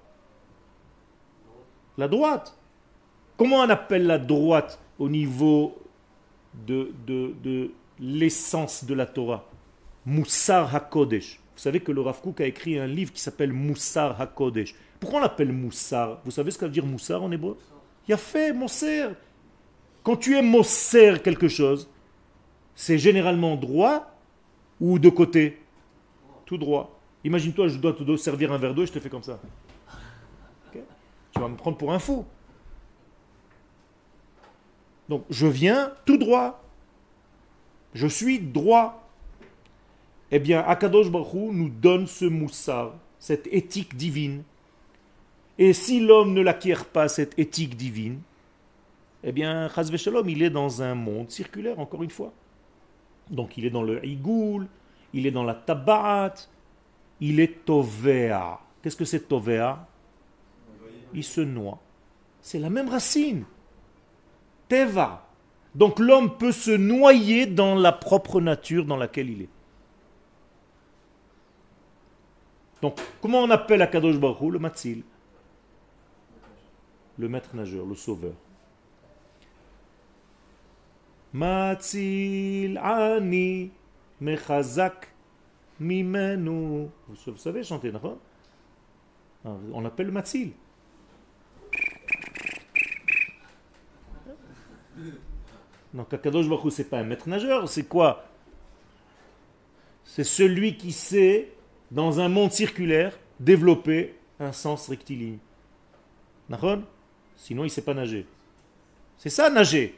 La droite. Comment on appelle la droite au niveau de l'essence de la Torah? Moussar HaKodesh. Vous savez que le Rav Kook a écrit un livre qui s'appelle Moussar HaKodesh. Pourquoi on l'appelle Moussar? Vous savez ce que ça veut dire Moussar en hébreu? Yafé, Mosser. Quand tu es Mosser quelque chose, c'est généralement droit ou de côté? Tout droit. Imagine-toi, je dois te servir un verre d'eau et je te fais comme ça. Okay? Tu vas me prendre pour un fou. Donc, je viens tout droit. Je suis droit. Eh bien, Akadosh Baruch Hu nous donne ce moussar, cette éthique divine. Et si l'homme ne l'acquiert pas, cette éthique divine, eh bien, Chas v'Shalom, il est dans un monde circulaire, encore une fois. Donc, il est dans le Igoul, il est dans la Tabat, il est Tovea. Qu'est-ce que c'est Tovea? Il se noie. C'est la même racine. Teva. Donc, l'homme peut se noyer dans la propre nature dans laquelle il est. Donc, comment on appelle Akadosh Baruch Hu? Le Matzil. Le maître nageur, le sauveur. Matzil ani mechazak mimenu. Vous savez chanter, d'accord? On l'appelle le Matzil. Donc Akadosh Baruch Hu, c'est pas un maître nageur, c'est quoi? C'est celui qui sait, dans un monde circulaire, développer un sens rectiligne. D'accord? Sinon, il ne sait pas nager. C'est ça, nager.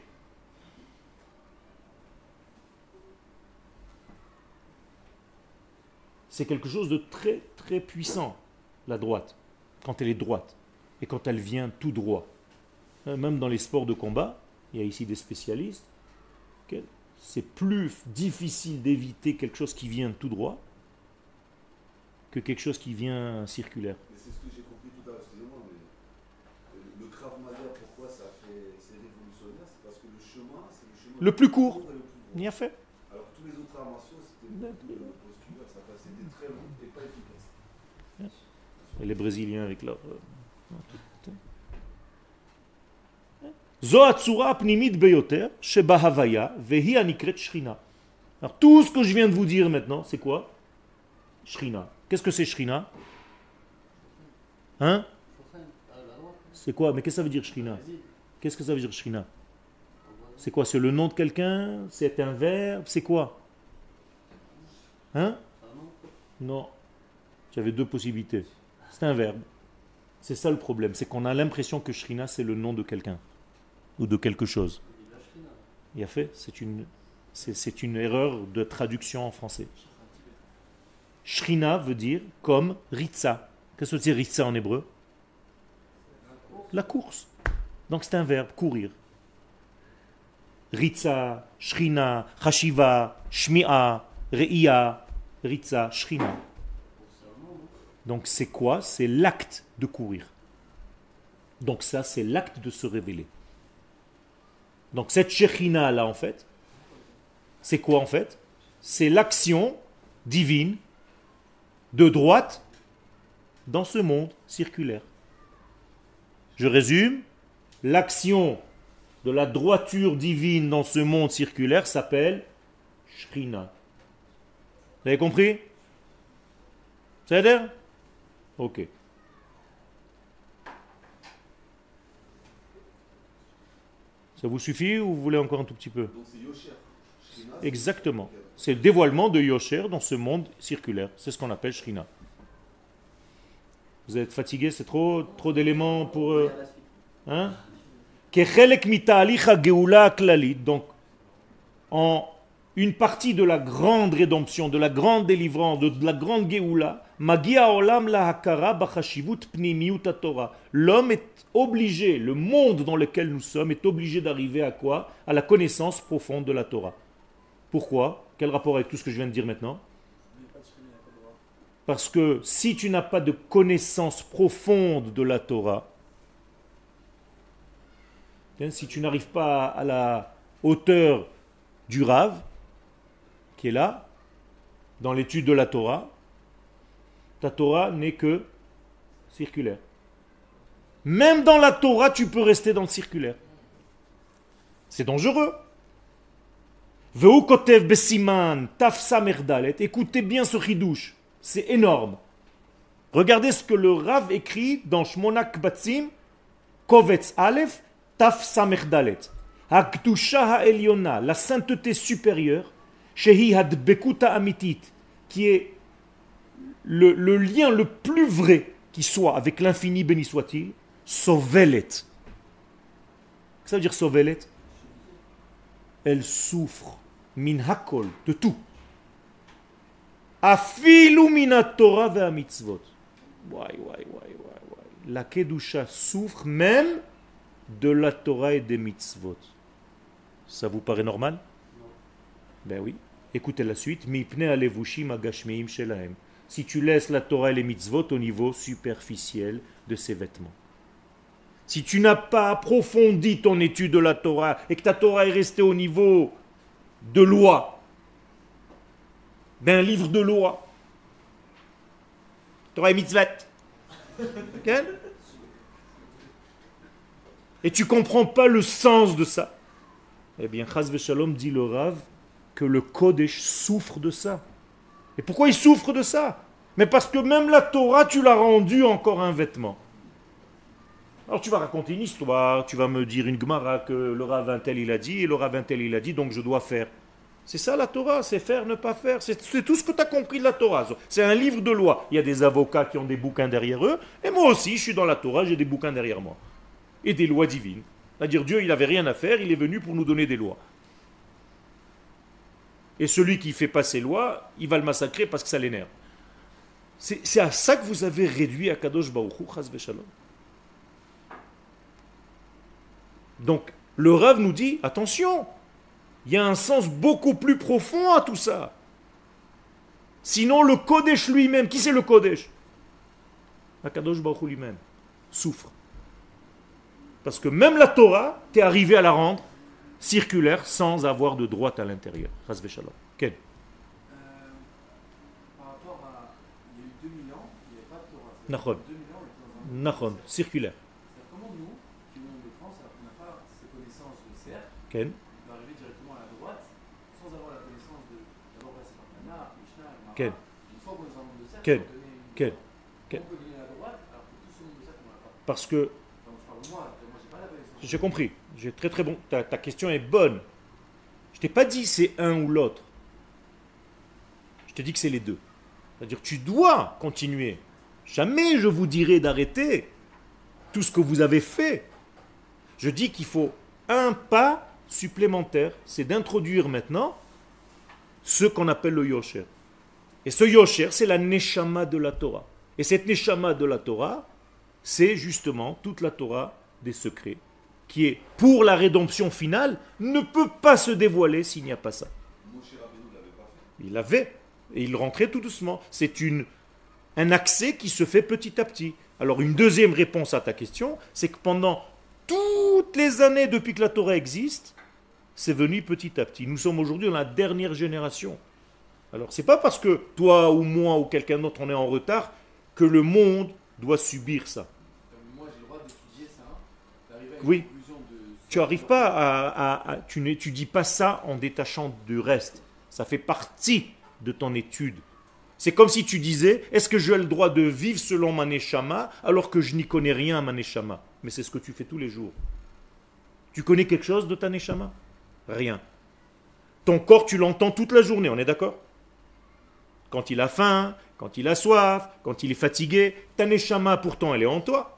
C'est quelque chose de très, très puissant, la droite, quand elle est droite et quand elle vient tout droit. Même dans les sports de combat, il y a ici des spécialistes, c'est plus difficile d'éviter quelque chose qui vient tout droit que quelque chose qui vient circulaire. Mais c'est ce que j'ai compris tout à l'heure, excusez-moi, mais le Krav Maga, pourquoi c'est révolutionnaire? C'est parce que le chemin, c'est le chemin Le plus court. et le plus droit. Il y a fait. Alors que tous les autres arts martiaux, c'était le postulaire, ça passait des très long et pas efficace. Et les Brésiliens avec leur... Alors tout ce que je viens de vous dire maintenant, c'est quoi? Shrina. Qu'est-ce que c'est Shrina? Hein? C'est quoi? Mais qu'est-ce que ça veut dire Shrina? Qu'est-ce que ça veut dire Shrina? C'est quoi? C'est le nom de quelqu'un? C'est un verbe? C'est quoi? Hein? Non. J'avais deux possibilités. C'est un verbe. C'est ça le problème, c'est qu'on a l'impression que Shrina c'est le nom de quelqu'un ou de quelque chose. Il a fait, c'est une erreur de traduction en français. Shrina veut dire comme Ritza. Qu'est-ce que c'est Ritza en hébreu? La course. Donc c'est un verbe, courir. Ritza, Shrina, Chashiva, Shmi'a, Re'ia, Ritza, Shrina. Donc c'est quoi? C'est l'acte de courir. Donc ça, c'est l'acte de se révéler. Donc cette Shekhinah là en fait, c'est quoi en fait? C'est l'action divine de droite dans ce monde circulaire. Je résume, l'action de la droiture divine dans ce monde circulaire s'appelle Shekhinah. Vous avez compris? C'est-à-dire? Ok. Ça vous suffit ou vous voulez encore un tout petit peu? Donc c'est Yosher. Shrina, c'est- Exactement. C'est le dévoilement de Yosher dans ce monde circulaire. C'est ce qu'on appelle Shrina. Vous êtes fatigué? C'est trop d'éléments pour... Regarde la suite. Hein? Kechelek mitahalicha geoula klalit. Donc, en une partie de la grande rédemption, de la grande délivrance, de la grande geoula, magia olam la hakara bachashivut pnimiut Torah. L'homme est obligé, le monde dans lequel nous sommes est obligé d'arriver à quoi? À la connaissance profonde de la Torah. Pourquoi? Quel rapport avec tout ce que je viens de dire maintenant? Parce que si tu n'as pas de connaissance profonde de la Torah, si tu n'arrives pas à la hauteur du Rav, qui est là, dans l'étude de la Torah, ta Torah n'est que circulaire. Même dans la Torah, tu peux rester dans le circulaire. C'est dangereux. Veu kotev besiman taf samer dalet. Écoutez bien ce chidouche. C'est énorme. Regardez ce que le Rav écrit dans Shmona Kbatsim, Kovetz Aleph, Taf Samer Dalet. Hakdusha ha'elyona, la sainteté supérieure, Shehi hadbekuta amitit, qui est le lien le plus vrai qui soit avec l'infini, béni soit-il, Sovelet. Qu'est-ce que ça veut dire Sovelet? Elle souffre, min hakol, de tout. Afilu mina Torah ve'a mitzvot. La Kedusha souffre même de la Torah et des mitzvot. Ça vous paraît normal? Ben oui. Écoutez la suite. Mipne alevushim agashmeim shelahem. Si tu laisses la Torah et les mitzvot au niveau superficiel de ses vêtements. Si tu n'as pas approfondi ton étude de la Torah et que ta Torah est restée au niveau de loi, d'un livre de loi, Torah et mitzvot, okay? Et tu comprends pas le sens de ça, eh bien, Chas v'Shalom dit le Rav que le Kodesh souffre de ça. Et pourquoi il souffre de ça? Mais parce que même la Torah, tu l'as rendue encore un vêtement. Alors tu vas raconter une histoire, tu vas me dire une Gemara que le Rav un tel il a dit, et le Rav un tel il a dit, donc je dois faire. C'est ça la Torah, c'est faire, ne pas faire. C'est tout ce que tu as compris de la Torah. C'est un livre de loi. Il y a des avocats qui ont des bouquins derrière eux, et moi aussi, je suis dans la Torah, j'ai des bouquins derrière moi. Et des lois divines. C'est-à-dire Dieu, il n'avait rien à faire, il est venu pour nous donner des lois. Et celui qui ne fait pas ses lois, il va le massacrer parce que ça l'énerve. C'est à ça que vous avez réduit Akadosh Baruch Hu, Chas v'Shalom. Donc, le Rav nous dit, attention, il y a un sens beaucoup plus profond à tout ça. Sinon, le Kodesh lui-même, qui c'est le Kodesh? Akadosh Baruch Hu lui-même souffre. Parce que même la Torah, tu es arrivé à la rendre circulaire sans avoir de droite à l'intérieur. Chas v'Shalom. Ken. Par rapport à. Il y a eu 2000 ans, il n'y avait pas de Torah. Nachon. 2000 ans, on était dans un. Nachon, circulaire. C'est-à-dire comment nous, qui venons de France, alors qu'on n'a pas ces connaissances de cercle, Ken. on peut arriver directement à la droite sans avoir la connaissance de. D'abord passer par Tana, Mishnah, Mara. Quel Une fois qu'on est dans le monde de cercle, Quel on peut donner une. Quel On peut donner la droite, alors que tout ce monde de cercle, on n'a pas. Parce que, Enfin, je parle de moi, j'ai pas la connaissance. j'ai compris, j'ai très très bon, ta question est bonne. Je t'ai pas dit c'est un ou l'autre. Je te dis que c'est les deux. C'est-à-dire tu dois continuer. Jamais je vous dirai d'arrêter. tout ce que vous avez fait. Je dis qu'il faut un pas supplémentaire, c'est d'introduire maintenant ce qu'on appelle le Yosher. Et ce Yosher, c'est la Neshama de la Torah. Et cette Neshama de la Torah, c'est justement toute la Torah des secrets, qui est, pour la rédemption finale, ne peut pas se dévoiler s'il n'y a pas ça. Moshe Rabbeinu l'avait pas fait. Il l'avait, et il rentrait tout doucement. C'est un accès qui se fait petit à petit. Alors une deuxième réponse à ta question, c'est que pendant toutes les années depuis que la Torah existe, c'est venu petit à petit. Nous sommes aujourd'hui dans la dernière génération. Alors c'est pas parce que toi ou moi ou quelqu'un d'autre on est en retard que le monde doit subir ça. Moi, j'ai le droit d'étudier ça, d'arriver à une Oui. conclusion de... Tu n'arrives pas tu n'étudies pas ça en détachant du reste. Ça fait partie de ton étude. C'est comme si tu disais, est-ce que j'ai le droit de vivre selon ma neshama alors que je n'y connais rien à ma neshama? Mais c'est ce que tu fais tous les jours. Tu connais quelque chose de ta neshama? Rien. Ton corps, tu l'entends toute la journée, on est d'accord? Quand il a faim, quand il a soif, quand il est fatigué, ta neshama pourtant elle est en toi.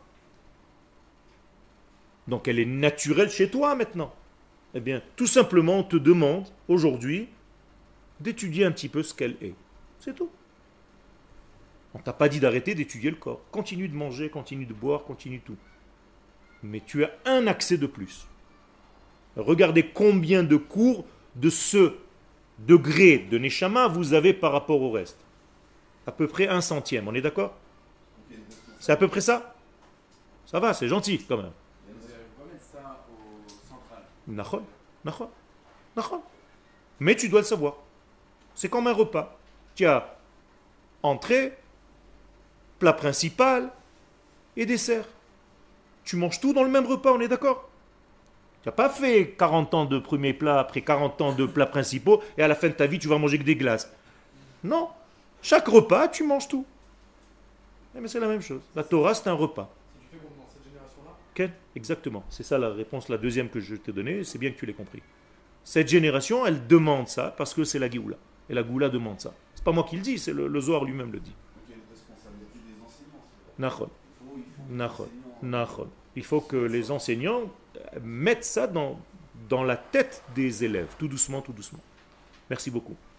Donc elle est naturelle chez toi maintenant. Eh bien, tout simplement, on te demande aujourd'hui d'étudier un petit peu ce qu'elle est. C'est tout. On t'a pas dit d'arrêter d'étudier le corps. Continue de manger, continue de boire, continue tout. Mais tu as un accès de plus. Regardez combien de cours de ce degré de Neshama vous avez par rapport au reste. À peu près 1/100, on est d'accord? C'est à peu près ça? Ça va, c'est gentil quand même. Vous n'allez pas mettre ça au central. Nachon, nachon, nachon. Mais tu dois le savoir. C'est comme un repas. Tu as entrée, plat principal et dessert. Tu manges tout dans le même repas, on est d'accord? Tu n'as pas fait 40 ans de premier plat, après 40 ans de plats principaux, et à la fin de ta vie, tu vas manger que des glaces. Non. Chaque repas, tu manges tout. Mais c'est la même chose. La Torah, c'est un repas. Si tu fais comme dans cette génération-là, Quel? Exactement. C'est ça la réponse, la deuxième que je t'ai donnée. C'est bien que tu l'aies compris. Cette génération, elle demande ça parce que c'est la Géoula. Et la Géoula demande ça. C'est pas moi qui le dis, c'est le Zohar lui-même le dit. Donc il y a une responsabilité des enseignants. Nachon. Il faut que Nachon. les enseignants- Nachon. Il faut que les enseignants mettent ça dans la tête des élèves, tout doucement, tout doucement. Merci beaucoup.